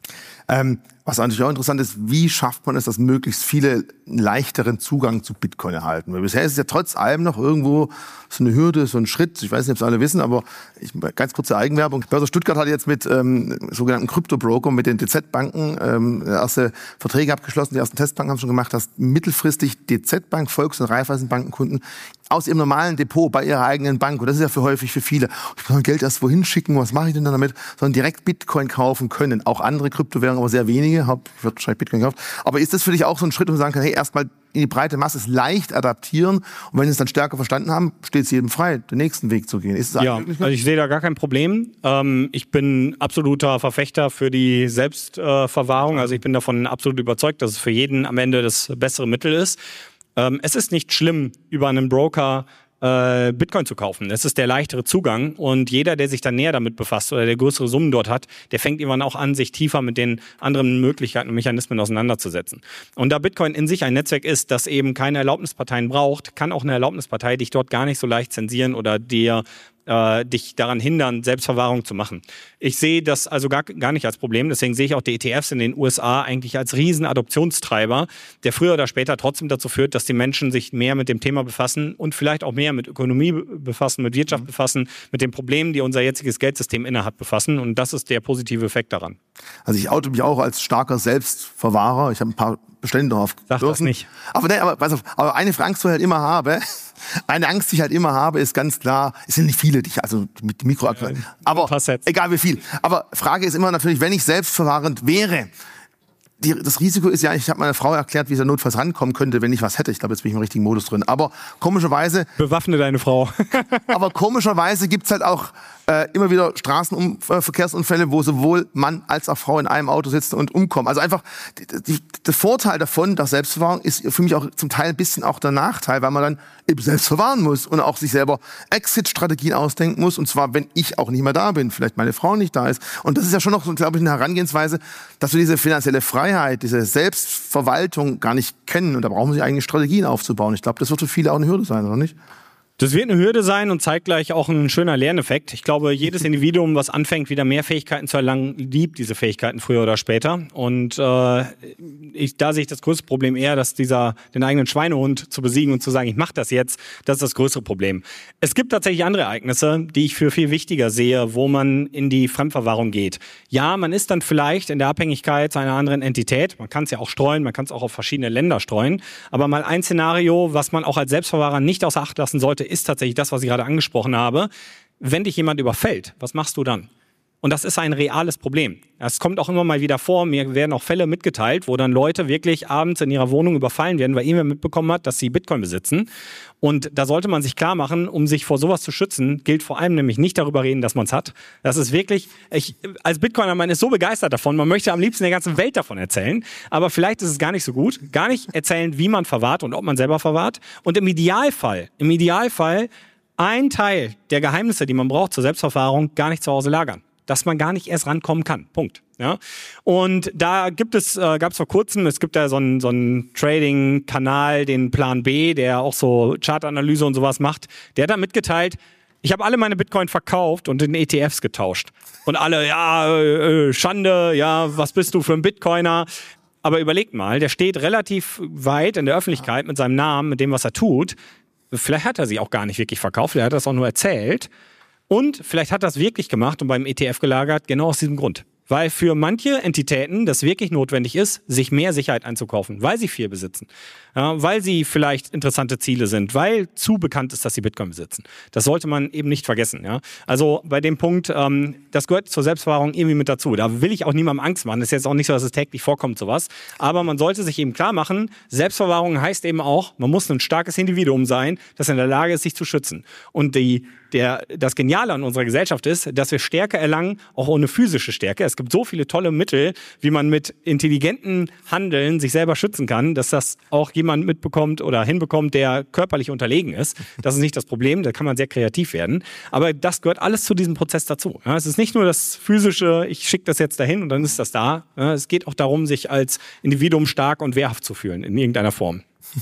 Ähm, was natürlich auch interessant ist, wie schafft man es, dass möglichst viele einen leichteren Zugang zu Bitcoin erhalten? Weil bisher ist es ja trotz allem noch irgendwo so eine Hürde, so ein Schritt. Ich weiß nicht, ob es alle wissen, aber ich, ganz kurze Eigenwerbung. Börse Stuttgart hat jetzt mit ähm, sogenannten Krypto-Broker, mit den D Z-Banken ähm, erste Verträge abgeschlossen. Die ersten Testbanken haben schon gemacht, dass mittelfristig D Z-Bank, Volks- und Raiffeisenbankenkunden aus ihrem normalen Depot bei ihrer eigenen Bank, und das ist ja für häufig für viele, ich muss mein Geld erst wohin schicken, was mache ich denn dann damit, sondern direkt Bitcoin kaufen können. Auch andere Kryptowährungen, aber sehr wenige. Ich wird wahrscheinlich Bitcoin gekauft. Aber ist das für dich auch so ein Schritt, wo du sagen kannst, hey, erstmal in die breite Masse es leicht adaptieren, und wenn sie es dann stärker verstanden haben, steht es jedem frei, den nächsten Weg zu gehen. Ist es ja, also ich sehe da gar kein Problem. Ähm, ich bin absoluter Verfechter für die Selbstverwahrung. Äh, also ich bin davon absolut überzeugt, dass es für jeden am Ende das bessere Mittel ist. Ähm, es ist nicht schlimm, über einen Broker äh, Bitcoin zu kaufen. Es ist der leichtere Zugang, und jeder, der sich dann näher damit befasst oder der größere Summen dort hat, der fängt irgendwann auch an, sich tiefer mit den anderen Möglichkeiten und Mechanismen auseinanderzusetzen. Und da Bitcoin in sich ein Netzwerk ist, das eben keine Erlaubnisparteien braucht, kann auch eine Erlaubnispartei dich dort gar nicht so leicht zensieren oder dir äh, dich daran hindern, Selbstverwahrung zu machen. Ich sehe das also gar, gar nicht als Problem. Deswegen sehe ich auch die E T Fs in den U S A eigentlich als riesen Adoptionstreiber, der früher oder später trotzdem dazu führt, dass die Menschen sich mehr mit dem Thema befassen und vielleicht auch mehr mit Ökonomie befassen, mit Wirtschaft mhm. befassen, mit den Problemen, die unser jetziges Geldsystem innehat, befassen. Und das ist der positive Effekt daran. Also ich oute mich auch als starker Selbstverwahrer. Ich habe ein paar Bestände drauf. Sag das nicht. Aber, nee, aber, pass auf, aber eine Angst, die ich halt immer habe, eine Angst, die ich halt immer habe, ist ganz klar, es sind nicht viele, die ich, also mit Mikro, ja, aber egal wie viel. Aber Frage ist immer natürlich, wenn ich selbstverwahrend wäre, die, das Risiko ist ja, ich habe meiner Frau erklärt, wie sie notfalls rankommen könnte, wenn ich was hätte. Ich glaube, jetzt bin ich im richtigen Modus drin. Aber komischerweise... Bewaffne deine Frau. aber komischerweise gibt's halt auch äh, immer wieder Straßenverkehrsunfälle, wo sowohl Mann als auch Frau in einem Auto sitzen und umkommen. Also einfach, die, die, der Vorteil davon, der Selbstverwahrung, ist für mich auch zum Teil ein bisschen auch der Nachteil, weil man dann eben selbst verwahren muss und auch sich selber Exit-Strategien ausdenken muss. Und zwar, wenn ich auch nicht mehr da bin, vielleicht meine Frau nicht da ist. Und das ist ja schon noch, so, glaube ich, eine Herangehensweise, dass wir diese finanzielle Freiheit, diese Selbstverwaltung gar nicht kennen. Und da brauchen wir eigentlich Strategien aufzubauen. Ich glaube, das wird für viele auch eine Hürde sein, oder nicht? Das wird eine Hürde sein und zeitgleich auch ein schöner Lerneffekt. Ich glaube, jedes Individuum, was anfängt, wieder mehr Fähigkeiten zu erlangen, liebt diese Fähigkeiten früher oder später. Und äh, ich, da sehe ich das größte Problem eher, dass dieser den eigenen Schweinehund zu besiegen und zu sagen, ich mache das jetzt, das ist das größere Problem. Es gibt tatsächlich andere Ereignisse, die ich für viel wichtiger sehe, wo man in die Fremdverwahrung geht. Ja, man ist dann vielleicht in der Abhängigkeit zu einer anderen Entität. Man kann es ja auch streuen, man kann es auch auf verschiedene Länder streuen. Aber mal ein Szenario, was man auch als Selbstverwahrer nicht außer Acht lassen sollte, ist tatsächlich das, was ich gerade angesprochen habe. Wenn dich jemand überfällt, was machst du dann? Und das ist ein reales Problem. Es kommt auch immer mal wieder vor, mir werden auch Fälle mitgeteilt, wo dann Leute wirklich abends in ihrer Wohnung überfallen werden, weil irgendwer mitbekommen hat, dass sie Bitcoin besitzen. Und da sollte man sich klar machen, um sich vor sowas zu schützen, gilt vor allem nämlich nicht darüber reden, dass man es hat. Das ist wirklich, ich, als Bitcoiner, man ist so begeistert davon, man möchte am liebsten der ganzen Welt davon erzählen, aber vielleicht ist es gar nicht so gut. Gar nicht erzählen, wie man verwahrt und ob man selber verwahrt. Und im Idealfall, im Idealfall ein Teil der Geheimnisse, die man braucht zur Selbstverwahrung, gar nicht zu Hause lagern. Dass man gar nicht erst rankommen kann. Punkt. Ja? Und da gibt es, äh, gab es vor kurzem, es gibt da so einen so einen Trading-Kanal, den Plan B, der auch so Chartanalyse und sowas macht. Der hat da mitgeteilt, ich habe alle meine Bitcoin verkauft und in E T Fs getauscht. Und alle, ja, äh, Schande, ja, was bist du für ein Bitcoiner? Aber überlegt mal, der steht relativ weit in der Öffentlichkeit mit seinem Namen, mit dem, was er tut. Vielleicht hat er sie auch gar nicht wirklich verkauft, vielleicht hat er das auch nur erzählt. Und vielleicht hat er das wirklich gemacht und beim E T F gelagert, genau aus diesem Grund. Weil für manche Entitäten das wirklich notwendig ist, sich mehr Sicherheit einzukaufen, weil sie viel besitzen, ja, weil sie vielleicht interessante Ziele sind, weil zu bekannt ist, dass sie Bitcoin besitzen. Das sollte man eben nicht vergessen. Ja. Also bei dem Punkt, ähm, das gehört zur Selbstverwahrung irgendwie mit dazu. Da will ich auch niemandem Angst machen. Das ist jetzt auch nicht so, dass es täglich vorkommt, sowas. Aber man sollte sich eben klar machen, Selbstverwahrung heißt eben auch, man muss ein starkes Individuum sein, das in der Lage ist, sich zu schützen. Und die Der, das Geniale an unserer Gesellschaft ist, dass wir Stärke erlangen, auch ohne physische Stärke. Es gibt so viele tolle Mittel, wie man mit intelligentem Handeln sich selber schützen kann, dass das auch jemand mitbekommt oder hinbekommt, der körperlich unterlegen ist. Das ist nicht das Problem, da kann man sehr kreativ werden. Aber das gehört alles zu diesem Prozess dazu. Ja, es ist nicht nur das physische, ich schicke das jetzt dahin und dann ist das da. Ja, es geht auch darum, sich als Individuum stark und wehrhaft zu fühlen, in irgendeiner Form.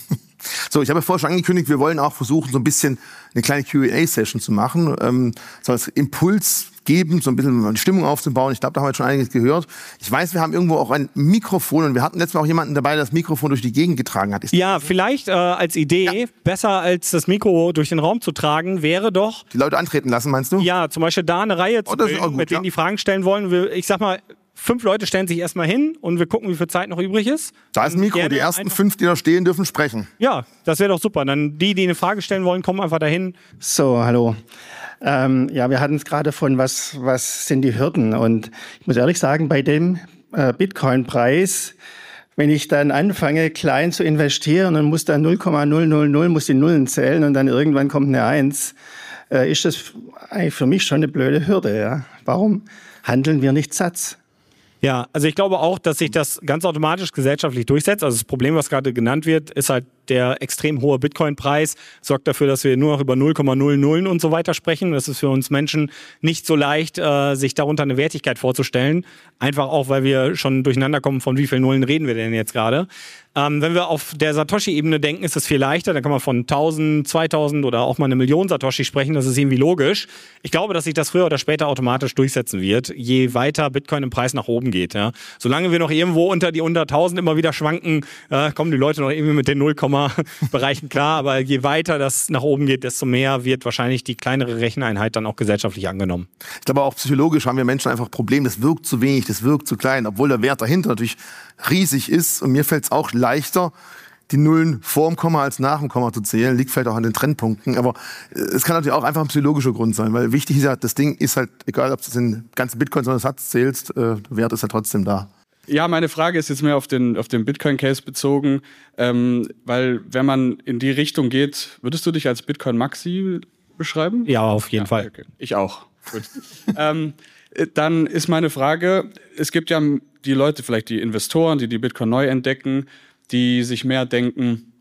So, ich habe ja vorher schon angekündigt, wir wollen auch versuchen, so ein bisschen eine kleine Q and A-Session zu machen, ähm, so als Impuls geben, so ein bisschen eine Stimmung aufzubauen. Ich glaube, da haben wir jetzt schon einiges gehört. Ich weiß, wir haben irgendwo auch ein Mikrofon und wir hatten letztes Mal auch jemanden dabei, der das Mikrofon durch die Gegend getragen hat. Ist ja, vielleicht äh, als Idee, ja. Besser als das Mikro durch den Raum zu tragen, wäre doch... Die Leute antreten lassen, meinst du? Ja, zum Beispiel da eine Reihe zu oh, bilden, gut, mit denen ja. die Fragen stellen wollen. Ich sag mal, fünf Leute stellen sich erstmal hin und wir gucken, wie viel Zeit noch übrig ist. Da ist ein Mikro. Die ersten fünf, die da stehen, dürfen sprechen. Ja, das wäre doch super. Dann die, die eine Frage stellen wollen, kommen einfach dahin. So, hallo. Ähm, ja, wir hatten es gerade von, was, was sind die Hürden? Und ich muss ehrlich sagen, bei dem äh, Bitcoin-Preis, wenn ich dann anfange, klein zu investieren und muss dann null Komma null null null, muss die Nullen zählen und dann irgendwann kommt eine Eins, äh, ist das eigentlich für mich schon eine blöde Hürde. Ja? Warum handeln wir nicht Satz? Ja, also ich glaube auch, dass sich das ganz automatisch gesellschaftlich durchsetzt. Also das Problem, was gerade genannt wird, ist halt der extrem hohe Bitcoin-Preis sorgt dafür, dass wir nur noch über null Komma null null und so weiter sprechen. Das ist für uns Menschen nicht so leicht, äh, sich darunter eine Wertigkeit vorzustellen. Einfach auch, weil wir schon durcheinander kommen, von wie vielen Nullen reden wir denn jetzt gerade. Ähm, wenn wir auf der Satoshi-Ebene denken, ist es viel leichter. Da kann man von tausend, zweitausend oder auch mal eine Million Satoshi sprechen. Das ist irgendwie logisch. Ich glaube, dass sich das früher oder später automatisch durchsetzen wird, je weiter Bitcoin im Preis nach oben geht. Ja. Solange wir noch irgendwo unter die hunderttausend immer wieder schwanken, äh, kommen die Leute noch irgendwie mit den Null-Komma-Bereichen klar. Aber je weiter das nach oben geht, desto mehr wird wahrscheinlich die kleinere Recheneinheit dann auch gesellschaftlich angenommen. Ich glaube, auch psychologisch haben wir Menschen einfach ein Problem. Das wirkt zu wenig, das wirkt zu klein, obwohl der Wert dahinter natürlich riesig ist. Und mir fällt es auch leichter, die Nullen vor dem Komma als nach dem Komma zu zählen. Liegt vielleicht auch an den Trennpunkten. Aber es kann natürlich auch einfach ein psychologischer Grund sein. Weil wichtig ist ja, das Ding ist halt, egal ob du den ganzen Bitcoin oder Satz zählst, äh, der Wert ist ja trotzdem da. Ja, meine Frage ist jetzt mehr auf den, auf den Bitcoin-Case bezogen. Ähm, weil wenn man in die Richtung geht, würdest du dich als Bitcoin-Maxi beschreiben? Ja, auf jeden ja, Fall. Okay. Ich auch. Gut. ähm, dann ist meine Frage, es gibt ja die Leute, vielleicht die Investoren, die die Bitcoin neu entdecken, die sich mehr denken,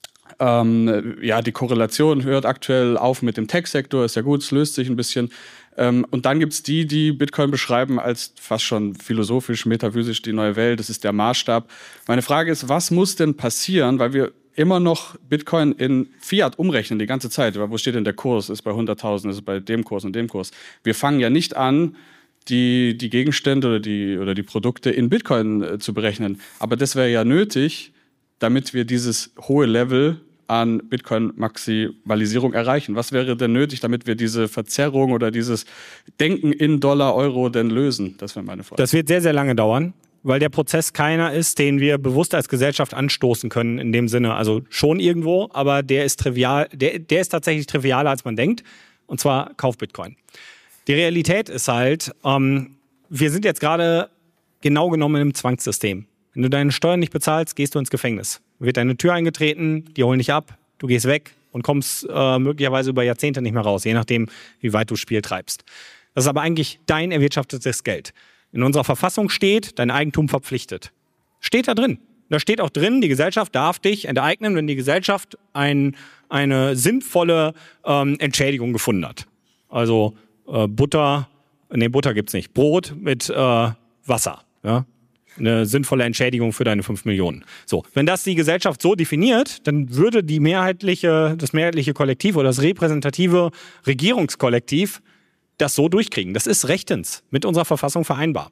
ähm, ja, die Korrelation hört aktuell auf mit dem Tech-Sektor, ist ja gut, es löst sich ein bisschen. Ähm, und dann gibt's die, die Bitcoin beschreiben als fast schon philosophisch, metaphysisch die neue Welt, das ist der Maßstab. Meine Frage ist, was muss denn passieren, weil wir immer noch Bitcoin in Fiat umrechnen die ganze Zeit. Wo steht denn der Kurs? Ist bei hunderttausend, ist bei dem Kurs und dem Kurs. Wir fangen ja nicht an, die, die Gegenstände oder die, oder die Produkte in Bitcoin äh, zu berechnen. Aber das wäre ja nötig, damit wir dieses hohe Level an Bitcoin-Maximalisierung erreichen. Was wäre denn nötig, damit wir diese Verzerrung oder dieses Denken in Dollar, Euro denn lösen? Das wäre meine Frage. Das wird sehr, sehr lange dauern, weil der Prozess keiner ist, den wir bewusst als Gesellschaft anstoßen können in dem Sinne. Also schon irgendwo, aber der ist trivial, der, der ist tatsächlich trivialer, als man denkt. Und zwar Kauf Bitcoin. Die Realität ist halt, ähm, wir sind jetzt gerade genau genommen in einem Zwangssystem. Wenn du deine Steuern nicht bezahlst, gehst du ins Gefängnis. Wird deine Tür eingetreten, die holen dich ab, du gehst weg und kommst äh, möglicherweise über Jahrzehnte nicht mehr raus, je nachdem, wie weit du Spiel treibst. Das ist aber eigentlich dein erwirtschaftetes Geld. In unserer Verfassung steht, dein Eigentum verpflichtet. Steht da drin. Da steht auch drin, die Gesellschaft darf dich enteignen, wenn die Gesellschaft ein, eine sinnvolle ähm, Entschädigung gefunden hat. Also äh, Butter, nee, Butter gibt's nicht. Brot mit äh, Wasser, ja. Eine sinnvolle Entschädigung für deine fünf Millionen. So, wenn das die Gesellschaft so definiert, dann würde die mehrheitliche, das mehrheitliche Kollektiv oder das repräsentative Regierungskollektiv das so durchkriegen. Das ist rechtens mit unserer Verfassung vereinbar.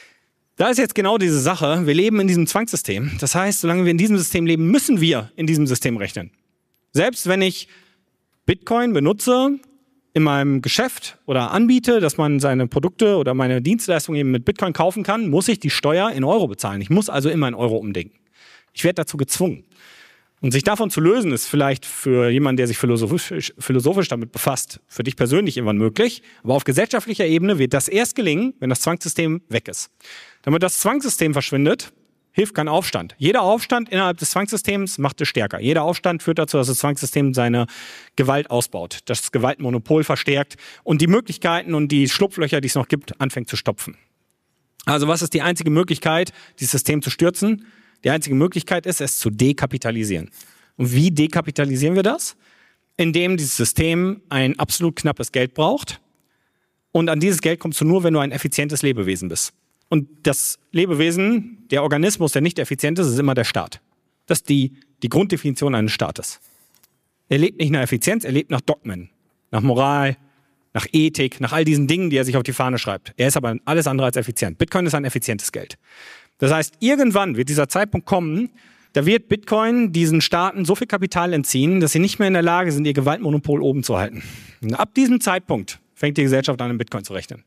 Da ist jetzt genau diese Sache, wir leben in diesem Zwangssystem. Das heißt, solange wir in diesem System leben, müssen wir in diesem System rechnen. Selbst wenn ich Bitcoin benutze in meinem Geschäft oder anbiete, dass man seine Produkte oder meine Dienstleistungen eben mit Bitcoin kaufen kann, muss ich die Steuer in Euro bezahlen. Ich muss also immer in Euro umdenken. Ich werde dazu gezwungen. Und sich davon zu lösen, ist vielleicht für jemanden, der sich philosophisch, philosophisch damit befasst, für dich persönlich irgendwann möglich. Aber auf gesellschaftlicher Ebene wird das erst gelingen, wenn das Zwangssystem weg ist. Damit das Zwangssystem verschwindet, hilft kein Aufstand. Jeder Aufstand innerhalb des Zwangssystems macht es stärker. Jeder Aufstand führt dazu, dass das Zwangssystem seine Gewalt ausbaut, das Gewaltmonopol verstärkt und die Möglichkeiten und die Schlupflöcher, die es noch gibt, anfängt zu stopfen. Also was ist die einzige Möglichkeit, dieses System zu stürzen? Die einzige Möglichkeit ist, es zu dekapitalisieren. Und wie dekapitalisieren wir das? Indem dieses System ein absolut knappes Geld braucht. Und an dieses Geld kommst du nur, wenn du ein effizientes Lebewesen bist. Und das Lebewesen, der Organismus, der nicht effizient ist, ist immer der Staat. Das ist die, die Grunddefinition eines Staates. Er lebt nicht nach Effizienz, er lebt nach Dogmen, nach Moral, nach Ethik, nach all diesen Dingen, die er sich auf die Fahne schreibt. Er ist aber alles andere als effizient. Bitcoin ist ein effizientes Geld. Das heißt, irgendwann wird dieser Zeitpunkt kommen, da wird Bitcoin diesen Staaten so viel Kapital entziehen, dass sie nicht mehr in der Lage sind, ihr Gewaltmonopol oben zu halten. Und ab diesem Zeitpunkt fängt die Gesellschaft an, in Bitcoin zu rechnen.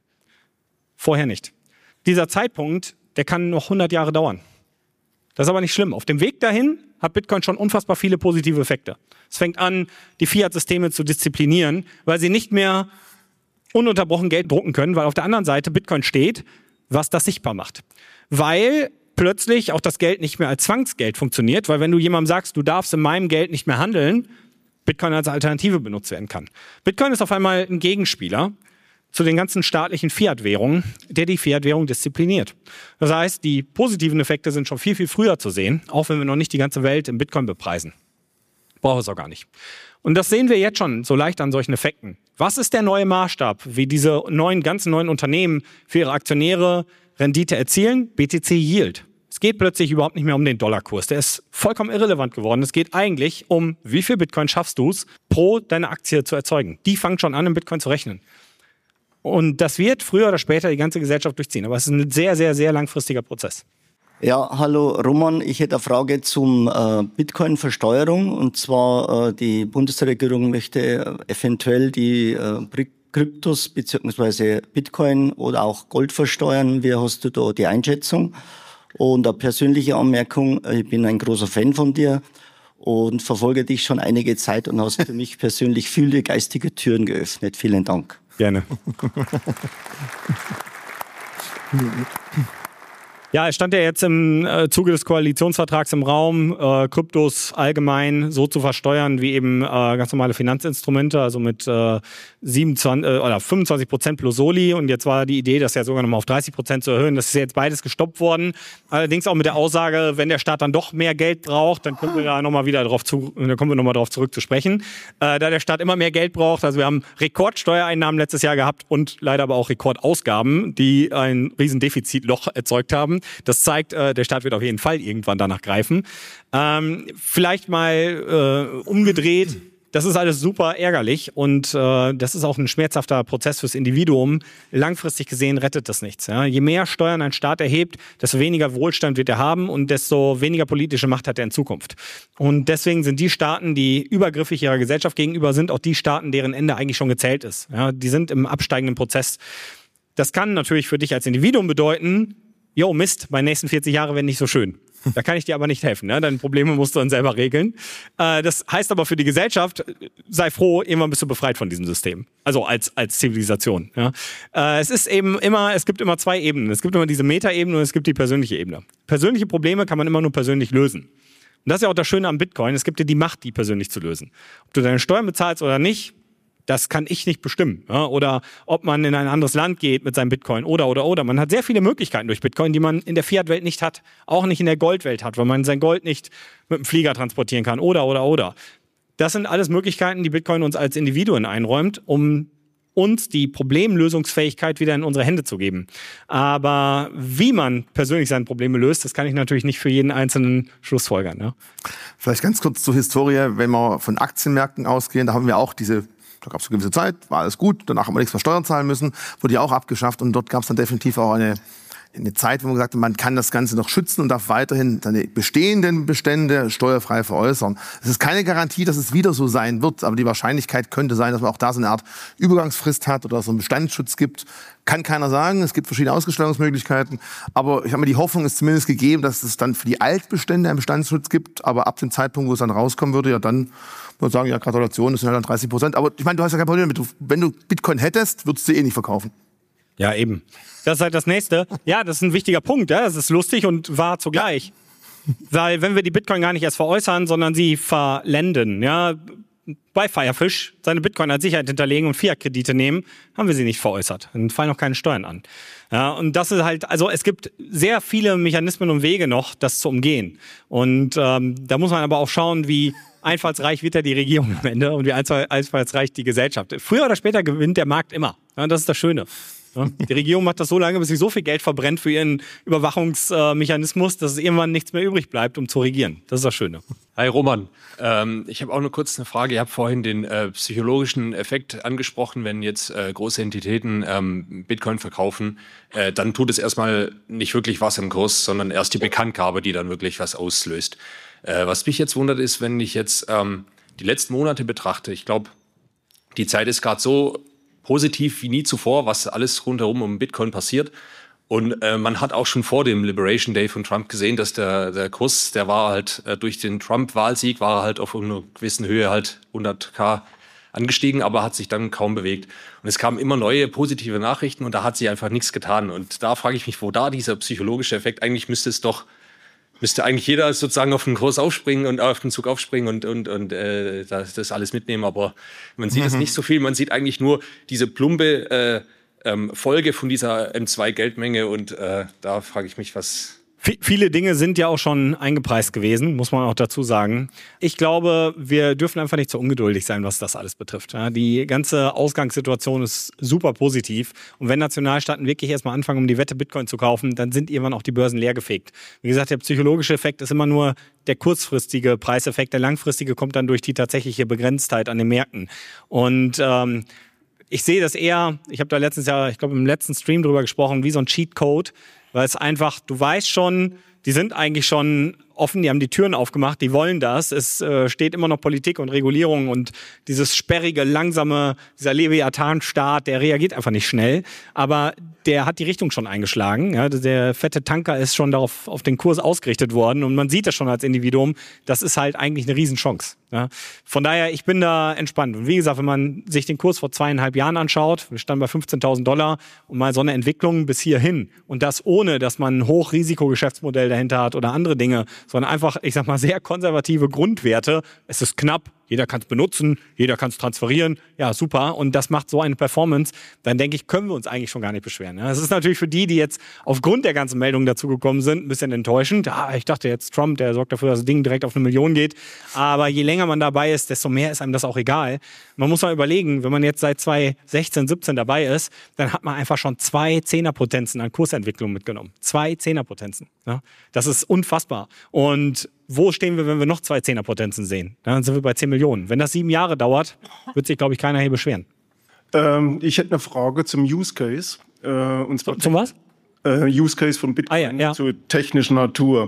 Vorher nicht. Dieser Zeitpunkt, der kann noch hundert Jahre dauern. Das ist aber nicht schlimm. Auf dem Weg dahin hat Bitcoin schon unfassbar viele positive Effekte. Es fängt an, die Fiat-Systeme zu disziplinieren, weil sie nicht mehr ununterbrochen Geld drucken können, weil auf der anderen Seite Bitcoin steht, was das sichtbar macht. Weil plötzlich auch das Geld nicht mehr als Zwangsgeld funktioniert, weil wenn du jemandem sagst, du darfst in meinem Geld nicht mehr handeln, Bitcoin als Alternative benutzt werden kann. Bitcoin ist auf einmal ein Gegenspieler zu den ganzen staatlichen Fiat-Währungen, der die Fiat-Währung diszipliniert. Das heißt, die positiven Effekte sind schon viel, viel früher zu sehen, auch wenn wir noch nicht die ganze Welt im Bitcoin bepreisen. brauche es auch gar nicht. Und das sehen wir jetzt schon so leicht an solchen Effekten. Was ist der neue Maßstab, wie diese neuen, ganzen neuen Unternehmen für ihre Aktionäre Rendite erzielen? B T C Yield. Es geht plötzlich überhaupt nicht mehr um den Dollarkurs. Der ist vollkommen irrelevant geworden. Es geht eigentlich um, wie viel Bitcoin schaffst du es, pro deine Aktie zu erzeugen. Die fangen schon an, im Bitcoin zu rechnen. Und das wird früher oder später die ganze Gesellschaft durchziehen. Aber es ist ein sehr, sehr, sehr langfristiger Prozess. Ja, hallo Roman, ich hätte eine Frage zum äh, Bitcoin-Versteuerung. Und zwar, äh, die Bundesregierung möchte eventuell die äh, Kryptos bzw. Bitcoin oder auch Gold versteuern. Wie hast du da die Einschätzung? Und eine persönliche Anmerkung, ich bin ein großer Fan von dir und verfolge dich schon einige Zeit und hast für mich persönlich viele geistige Türen geöffnet. Vielen Dank. Gerne. Ja, es stand ja jetzt im äh, Zuge des Koalitionsvertrags im Raum, äh, Kryptos allgemein so zu versteuern wie eben äh, ganz normale Finanzinstrumente, also mit äh, siebenundzwanzig äh, oder fünfundzwanzig Prozent plus Soli. Und jetzt war die Idee, das ja sogar nochmal auf dreißig Prozent zu erhöhen. Das ist jetzt beides gestoppt worden. Allerdings auch mit der Aussage, wenn der Staat dann doch mehr Geld braucht, dann kommen wir da nochmal wieder drauf zu, dann kommen wir nochmal drauf zurück zu sprechen. Äh, da der Staat immer mehr Geld braucht, also wir haben Rekordsteuereinnahmen letztes Jahr gehabt und leider aber auch Rekordausgaben, die ein Riesendefizitloch erzeugt haben. Das zeigt, äh, der Staat wird auf jeden Fall irgendwann danach greifen. Ähm, vielleicht mal äh, umgedreht. Das ist alles super ärgerlich und äh, das ist auch ein schmerzhafter Prozess fürs Individuum. Langfristig gesehen rettet das nichts. Ja? Je mehr Steuern ein Staat erhebt, desto weniger Wohlstand wird er haben und desto weniger politische Macht hat er in Zukunft. Und deswegen sind die Staaten, die übergriffig ihrer Gesellschaft gegenüber sind, auch die Staaten, deren Ende eigentlich schon gezählt ist. Ja? Die sind im absteigenden Prozess. Das kann natürlich für dich als Individuum bedeuten, jo, Mist, meine nächsten vierzig Jahre werden nicht so schön. Da kann ich dir aber nicht helfen. Ne? Deine Probleme musst du dann selber regeln. Äh, das heißt aber für die Gesellschaft, sei froh, irgendwann bist du befreit von diesem System. Also als, als Zivilisation. Ja? Äh, es ist eben immer, es gibt immer zwei Ebenen. Es gibt immer diese Metaebene und es gibt die persönliche Ebene. Persönliche Probleme kann man immer nur persönlich lösen. Und das ist ja auch das Schöne am Bitcoin. Es gibt dir die Macht, die persönlich zu lösen. Ob du deine Steuern bezahlst oder nicht, das kann ich nicht bestimmen. Ja? Oder ob man in ein anderes Land geht mit seinem Bitcoin oder, oder, oder. Man hat sehr viele Möglichkeiten durch Bitcoin, die man in der Fiat-Welt nicht hat, auch nicht in der Goldwelt hat, weil man sein Gold nicht mit dem Flieger transportieren kann oder, oder, oder. Das sind alles Möglichkeiten, die Bitcoin uns als Individuen einräumt, um uns die Problemlösungsfähigkeit wieder in unsere Hände zu geben. Aber wie man persönlich seine Probleme löst, das kann ich natürlich nicht für jeden Einzelnen schlussfolgern. Ja? Vielleicht ganz kurz zur Historie, wenn wir von Aktienmärkten ausgehen, da haben wir auch diese Da gab es eine gewisse Zeit, war alles gut, danach haben wir nichts mehr Steuern zahlen müssen, wurde ja auch abgeschafft und dort gab es dann definitiv auch eine, eine Zeit, wo man gesagt hat, man kann das Ganze noch schützen und darf weiterhin seine bestehenden Bestände steuerfrei veräußern. Es ist keine Garantie, dass es wieder so sein wird, aber die Wahrscheinlichkeit könnte sein, dass man auch da so eine Art Übergangsfrist hat oder so einen Bestandsschutz gibt. Kann keiner sagen, es gibt verschiedene Ausgestaltungsmöglichkeiten, aber ich habe mir die Hoffnung ist zumindest gegeben, dass es dann für die Altbestände einen Bestandsschutz gibt, aber ab dem Zeitpunkt, wo es dann rauskommen würde, ja dann muss man sagen, ja Gratulation, das sind ja dann dreißig Prozent, aber ich meine, du hast ja kein Problem damit, wenn du Bitcoin hättest, würdest du eh nicht verkaufen. Ja, eben. Das ist halt das Nächste. Ja, das ist ein wichtiger Punkt. Ja? Das ist lustig und wahr zugleich. Weil wenn wir die Bitcoin gar nicht erst veräußern, sondern sie verlenden, ja, bei Firefish seine Bitcoin als Sicherheit hinterlegen und Fiat-Kredite nehmen, haben wir sie nicht veräußert. Dann fallen auch keine Steuern an. Ja, und das ist halt, also es gibt sehr viele Mechanismen und Wege noch, das zu umgehen. Und ähm, da muss man aber auch schauen, wie einfallsreich wird ja die Regierung am Ende und wie einfallsreich die Gesellschaft. Früher oder später gewinnt der Markt immer. Ja, das ist das Schöne. Ja, die Regierung macht das so lange, bis sie so viel Geld verbrennt für ihren Überwachungsmechanismus, dass es irgendwann nichts mehr übrig bleibt, um zu regieren. Das ist das Schöne. Hi Roman, ähm, ich habe auch nur kurz eine Frage. Ihr habt vorhin den äh, psychologischen Effekt angesprochen, wenn jetzt äh, große Entitäten ähm, Bitcoin verkaufen, äh, dann tut es erstmal nicht wirklich was im Kurs, sondern erst die Bekanntgabe, die dann wirklich was auslöst. Äh, was mich jetzt wundert ist, wenn ich jetzt ähm, die letzten Monate betrachte, ich glaube, die Zeit ist gerade so positiv wie nie zuvor, was alles rundherum um Bitcoin passiert. Und äh, man hat auch schon vor dem Liberation Day von Trump gesehen, dass der, der Kurs, der war halt äh, durch den Trump-Wahlsieg, war halt auf einer gewissen Höhe halt hunderttausend angestiegen, aber hat sich dann kaum bewegt. Und es kamen immer neue positive Nachrichten und da hat sich einfach nichts getan. Und da frage ich mich, wo da dieser psychologische Effekt, eigentlich müsste es doch Müsste eigentlich jeder sozusagen auf den Kurs aufspringen und auf den Zug aufspringen und, und, und äh, das, das alles mitnehmen. Aber man sieht es mhm. nicht so viel. Man sieht eigentlich nur diese plumpe äh, ähm, Folge von dieser M zwei Geldmenge. Und äh, da frage ich mich, was, Viele Dinge sind ja auch schon eingepreist gewesen, muss man auch dazu sagen. Ich glaube, wir dürfen einfach nicht so ungeduldig sein, was das alles betrifft. Ja, die ganze Ausgangssituation ist super positiv. Und wenn Nationalstaaten wirklich erstmal anfangen, um die Wette Bitcoin zu kaufen, dann sind irgendwann auch die Börsen leergefegt. Wie gesagt, der psychologische Effekt ist immer nur der kurzfristige Preiseffekt. Der langfristige kommt dann durch die tatsächliche Begrenztheit an den Märkten. Und ähm, ich sehe das eher, ich habe da letztens ja, ich glaube im letzten Stream drüber gesprochen, wie so ein Cheatcode. Weil es einfach, du weißt schon, die sind eigentlich schon offen, die haben die Türen aufgemacht, die wollen das. Es äh, steht immer noch Politik und Regulierung und dieses sperrige, langsame, dieser Leviathan-Staat, der reagiert einfach nicht schnell. Aber der hat die Richtung schon eingeschlagen. Ja, der fette Tanker ist schon darauf auf den Kurs ausgerichtet worden und man sieht das schon als Individuum. Das ist halt eigentlich eine Riesenchance. Ja. Von daher, ich bin da entspannt. Und wie gesagt, wenn man sich den Kurs vor zweieinhalb Jahren anschaut, wir standen bei fünfzehntausend Dollar und mal so eine Entwicklung bis hierhin und das ohne, dass man ein Hochrisikogeschäftsmodell dahinter hat oder andere Dinge, sondern einfach, ich sag mal, sehr konservative Grundwerte. Es ist knapp, jeder kann es benutzen, jeder kann es transferieren. Ja, super. Und das macht so eine Performance. Dann denke ich, können wir uns eigentlich schon gar nicht beschweren. Das ist natürlich für die, die jetzt aufgrund der ganzen Meldungen dazugekommen sind, ein bisschen enttäuschend. Ah, ich dachte jetzt, Trump, der sorgt dafür, dass das Ding direkt auf eine Million geht. Aber je länger man dabei ist, desto mehr ist einem das auch egal. Man muss mal überlegen, wenn man jetzt seit zwanzig sechzehn, siebzehn dabei ist, dann hat man einfach schon zwei Zehnerpotenzen an Kursentwicklung mitgenommen. Zwei Zehnerpotenzen. Ja? Das ist unfassbar. Und wo stehen wir, wenn wir noch zwei Zehnerpotenzen sehen? Dann sind wir bei zehn Millionen. Wenn das sieben Jahre dauert, wird sich, glaube ich, keiner hier beschweren. Ähm, ich hätte eine Frage zum Use Case. Äh, und zwar zum was? Äh, Use Case von Bitcoin ah, ja, ja. zur technischen Natur.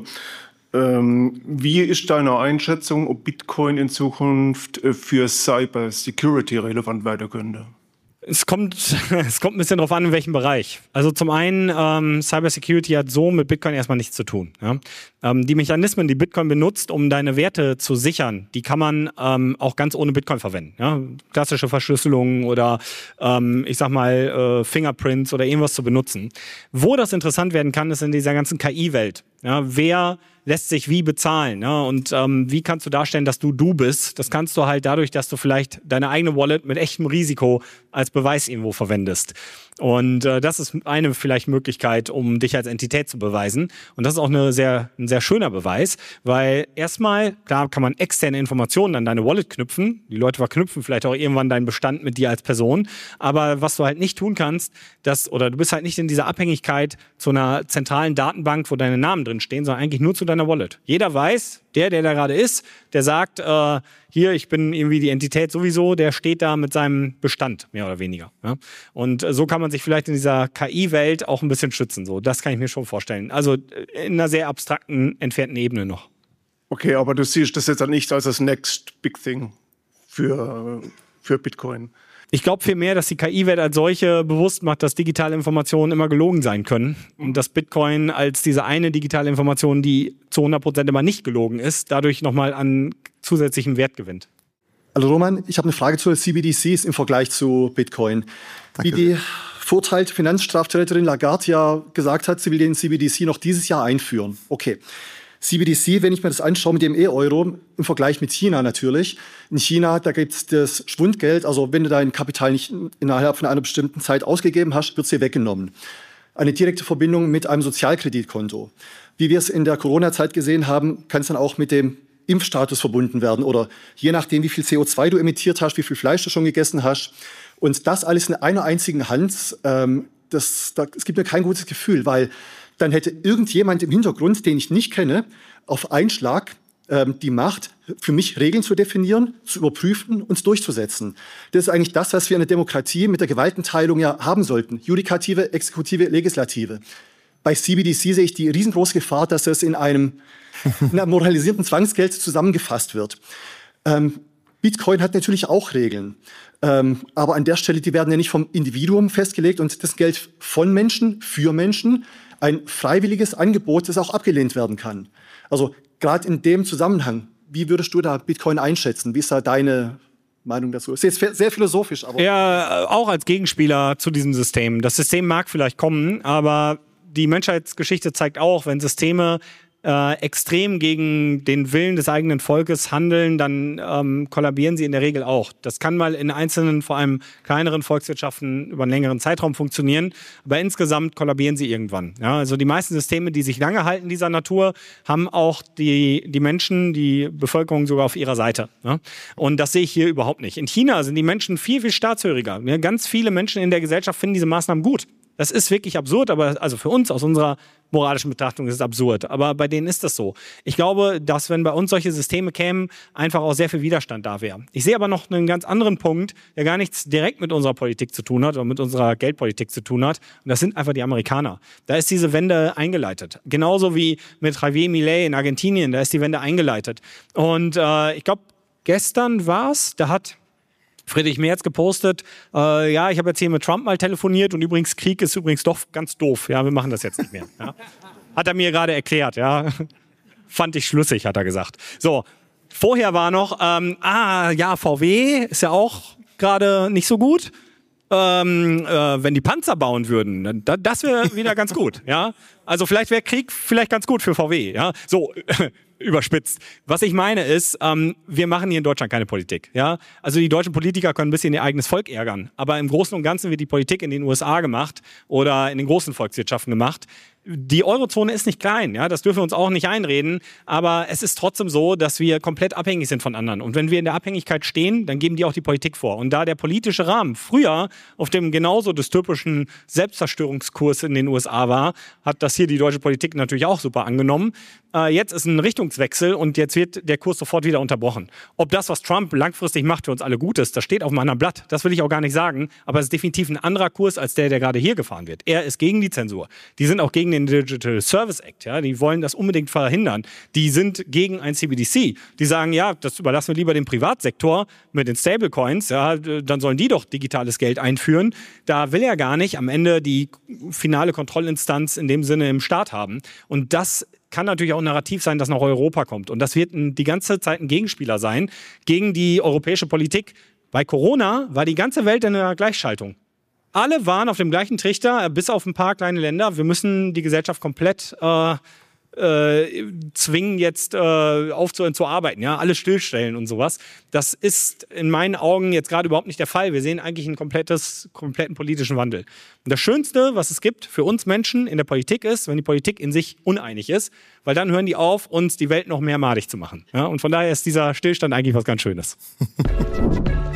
Ähm, wie ist deine Einschätzung, ob Bitcoin in Zukunft äh, für Cyber Security relevant werden könnte? Es kommt, es kommt ein bisschen drauf an, in welchem Bereich. Also zum einen, ähm, Cybersecurity hat so mit Bitcoin erstmal nichts zu tun. Ja? Ähm, die Mechanismen, die Bitcoin benutzt, um deine Werte zu sichern, die kann man ähm, auch ganz ohne Bitcoin verwenden. Ja? Klassische Verschlüsselung oder ähm, ich sag mal äh, Fingerprints oder irgendwas zu benutzen. Wo das interessant werden kann, ist in dieser ganzen K I-Welt. Ja? Wer lässt sich wie bezahlen, ne? Und ähm, wie kannst du darstellen, dass du du bist? Das kannst du halt dadurch, dass du vielleicht deine eigene Wallet mit echtem Risiko als Beweis irgendwo verwendest. Und äh, das ist eine vielleicht Möglichkeit, um dich als Entität zu beweisen. Und das ist auch eine sehr, ein sehr schöner Beweis, weil erstmal, da kann man externe Informationen an deine Wallet knüpfen. Die Leute verknüpfen vielleicht auch irgendwann deinen Bestand mit dir als Person. Aber was du halt nicht tun kannst, dass, oder du bist halt nicht in dieser Abhängigkeit zu einer zentralen Datenbank, wo deine Namen drin stehen, sondern eigentlich nur zu deiner Wallet. Jeder weiß, der, der da gerade ist, der sagt, äh, hier, ich bin irgendwie die Entität sowieso, der steht da mit seinem Bestand, mehr oder weniger. Ja? Und äh, so kann man sich vielleicht in dieser K I-Welt auch ein bisschen schützen. So, das kann ich mir schon vorstellen. Also in einer sehr abstrakten, entfernten Ebene noch. Okay, aber du siehst das jetzt dann nicht als das Next Big Thing für, für Bitcoin. Ich glaube vielmehr, dass die K I-Welt als solche bewusst macht, dass digitale Informationen immer gelogen sein können. Und dass Bitcoin als diese eine digitale Information, die zu hundert Prozent immer nicht gelogen ist, dadurch nochmal an zusätzlichem Wert gewinnt. Also Roman, ich habe eine Frage zu C B D Cs im Vergleich zu Bitcoin. Danke. Wie die verurteilte Finanzstraftäterin Lagarde ja gesagt hat, sie will den C B D C noch dieses Jahr einführen. Okay. C B D C, wenn ich mir das anschaue mit dem E-Euro, im Vergleich mit China natürlich. In China, da gibt es das Schwundgeld, also wenn du dein Kapital nicht innerhalb von einer bestimmten Zeit ausgegeben hast, wird es dir weggenommen. Eine direkte Verbindung mit einem Sozialkreditkonto. Wie wir es in der Corona-Zeit gesehen haben, kann es dann auch mit dem Impfstatus verbunden werden oder je nachdem, wie viel C O zwei du emittiert hast, wie viel Fleisch du schon gegessen hast. Und das alles in einer einzigen Hand, ähm, das, das, es gibt mir kein gutes Gefühl, weil dann hätte irgendjemand im Hintergrund, den ich nicht kenne, auf einen Schlag ähm, die Macht, für mich Regeln zu definieren, zu überprüfen und durchzusetzen. Das ist eigentlich das, was wir in der Demokratie mit der Gewaltenteilung ja haben sollten. Judikative, Exekutive, Legislative. Bei C B D C sehe ich die riesengroße Gefahr, dass es in einem, in einem moralisierten Zwangsgeld zusammengefasst wird. Ähm, Bitcoin hat natürlich auch Regeln. Ähm, aber an der Stelle, die werden ja nicht vom Individuum festgelegt und das Geld von Menschen, für Menschen. Ein freiwilliges Angebot, das auch abgelehnt werden kann. Also gerade in dem Zusammenhang, wie würdest du da Bitcoin einschätzen? Wie ist da deine Meinung dazu? Das ist jetzt sehr philosophisch. Aber ja, auch als Gegenspieler zu diesem System. Das System mag vielleicht kommen, aber die Menschheitsgeschichte zeigt auch, wenn Systeme äh, extrem gegen den Willen des eigenen Volkes handeln, dann ähm, kollabieren sie in der Regel auch. Das kann mal in einzelnen, vor allem kleineren Volkswirtschaften über einen längeren Zeitraum funktionieren, aber insgesamt kollabieren sie irgendwann. Ja, also die meisten Systeme, die sich lange halten dieser Natur, haben auch die, die Menschen, die Bevölkerung sogar auf ihrer Seite. Ja? Und das sehe ich hier überhaupt nicht. In China sind die Menschen viel, viel staatshöriger. Ja, ganz viele Menschen in der Gesellschaft finden diese Maßnahmen gut. Das ist wirklich absurd, aber also für uns aus unserer moralischen Betrachtung ist es absurd. Aber bei denen ist das so. Ich glaube, dass wenn bei uns solche Systeme kämen, einfach auch sehr viel Widerstand da wäre. Ich sehe aber noch einen ganz anderen Punkt, der gar nichts direkt mit unserer Politik zu tun hat oder mit unserer Geldpolitik zu tun hat. Und das sind einfach die Amerikaner. Da ist diese Wende eingeleitet. Genauso wie mit Javier Milei in Argentinien, da ist die Wende eingeleitet. Und äh, ich glaube, gestern war es, da hat Friedrich Merz gepostet, äh, ja, ich habe jetzt hier mit Trump mal telefoniert und übrigens, Krieg ist übrigens doch ganz doof. Ja, wir machen das jetzt nicht mehr. Ja. Hat er mir gerade erklärt, ja. Fand ich schlüssig, hat er gesagt. So, vorher war noch, ähm, ah, ja, V W ist ja auch gerade nicht so gut. Ähm, äh, wenn die Panzer bauen würden, dann, das wäre wieder ganz gut, ja. Also vielleicht wäre Krieg vielleicht ganz gut für V W, ja. So, überspitzt. Was ich meine ist, ähm, wir machen hier in Deutschland keine Politik, ja. Also die deutschen Politiker können ein bisschen ihr eigenes Volk ärgern, aber im Großen und Ganzen wird die Politik in den U S A gemacht oder in den großen Volkswirtschaften gemacht. Die Eurozone ist nicht klein, ja, das dürfen wir uns auch nicht einreden, aber es ist trotzdem so, dass wir komplett abhängig sind von anderen. Und wenn wir in der Abhängigkeit stehen, dann geben die auch die Politik vor. Und da der politische Rahmen früher auf dem genauso dystopischen Selbstzerstörungskurs in den U S A war, hat das hier die deutsche Politik natürlich auch super angenommen. Äh, jetzt ist ein Richtungswechsel und jetzt wird der Kurs sofort wieder unterbrochen. Ob das, was Trump langfristig macht, für uns alle gut ist, das steht auf einem anderen Blatt. Das will ich auch gar nicht sagen, aber es ist definitiv ein anderer Kurs als der, der gerade hier gefahren wird. Er ist gegen die Zensur. Die sind auch gegen den Digital Service Act, ja, die wollen das unbedingt verhindern. Die sind gegen ein C B D C. Die sagen, ja, das überlassen wir lieber dem Privatsektor mit den Stablecoins, ja, dann sollen die doch digitales Geld einführen. Da will er gar nicht am Ende die finale Kontrollinstanz in dem Sinne im Staat haben. Und das kann natürlich auch ein Narrativ sein, das nach Europa kommt. Und das wird ein, die ganze Zeit ein Gegenspieler sein gegen die europäische Politik. Bei Corona war die ganze Welt in einer Gleichschaltung. Alle waren auf dem gleichen Trichter, bis auf ein paar kleine Länder. Wir müssen die Gesellschaft komplett äh, äh, zwingen, jetzt äh, aufzuhören zu arbeiten, ja, alles stillstellen und sowas. Das ist in meinen Augen jetzt gerade überhaupt nicht der Fall. Wir sehen eigentlich einen komplettes, kompletten politischen Wandel. Und das Schönste, was es gibt für uns Menschen in der Politik ist, wenn die Politik in sich uneinig ist, weil dann hören die auf, uns die Welt noch mehr madig zu machen. Ja? Und von daher ist dieser Stillstand eigentlich was ganz Schönes.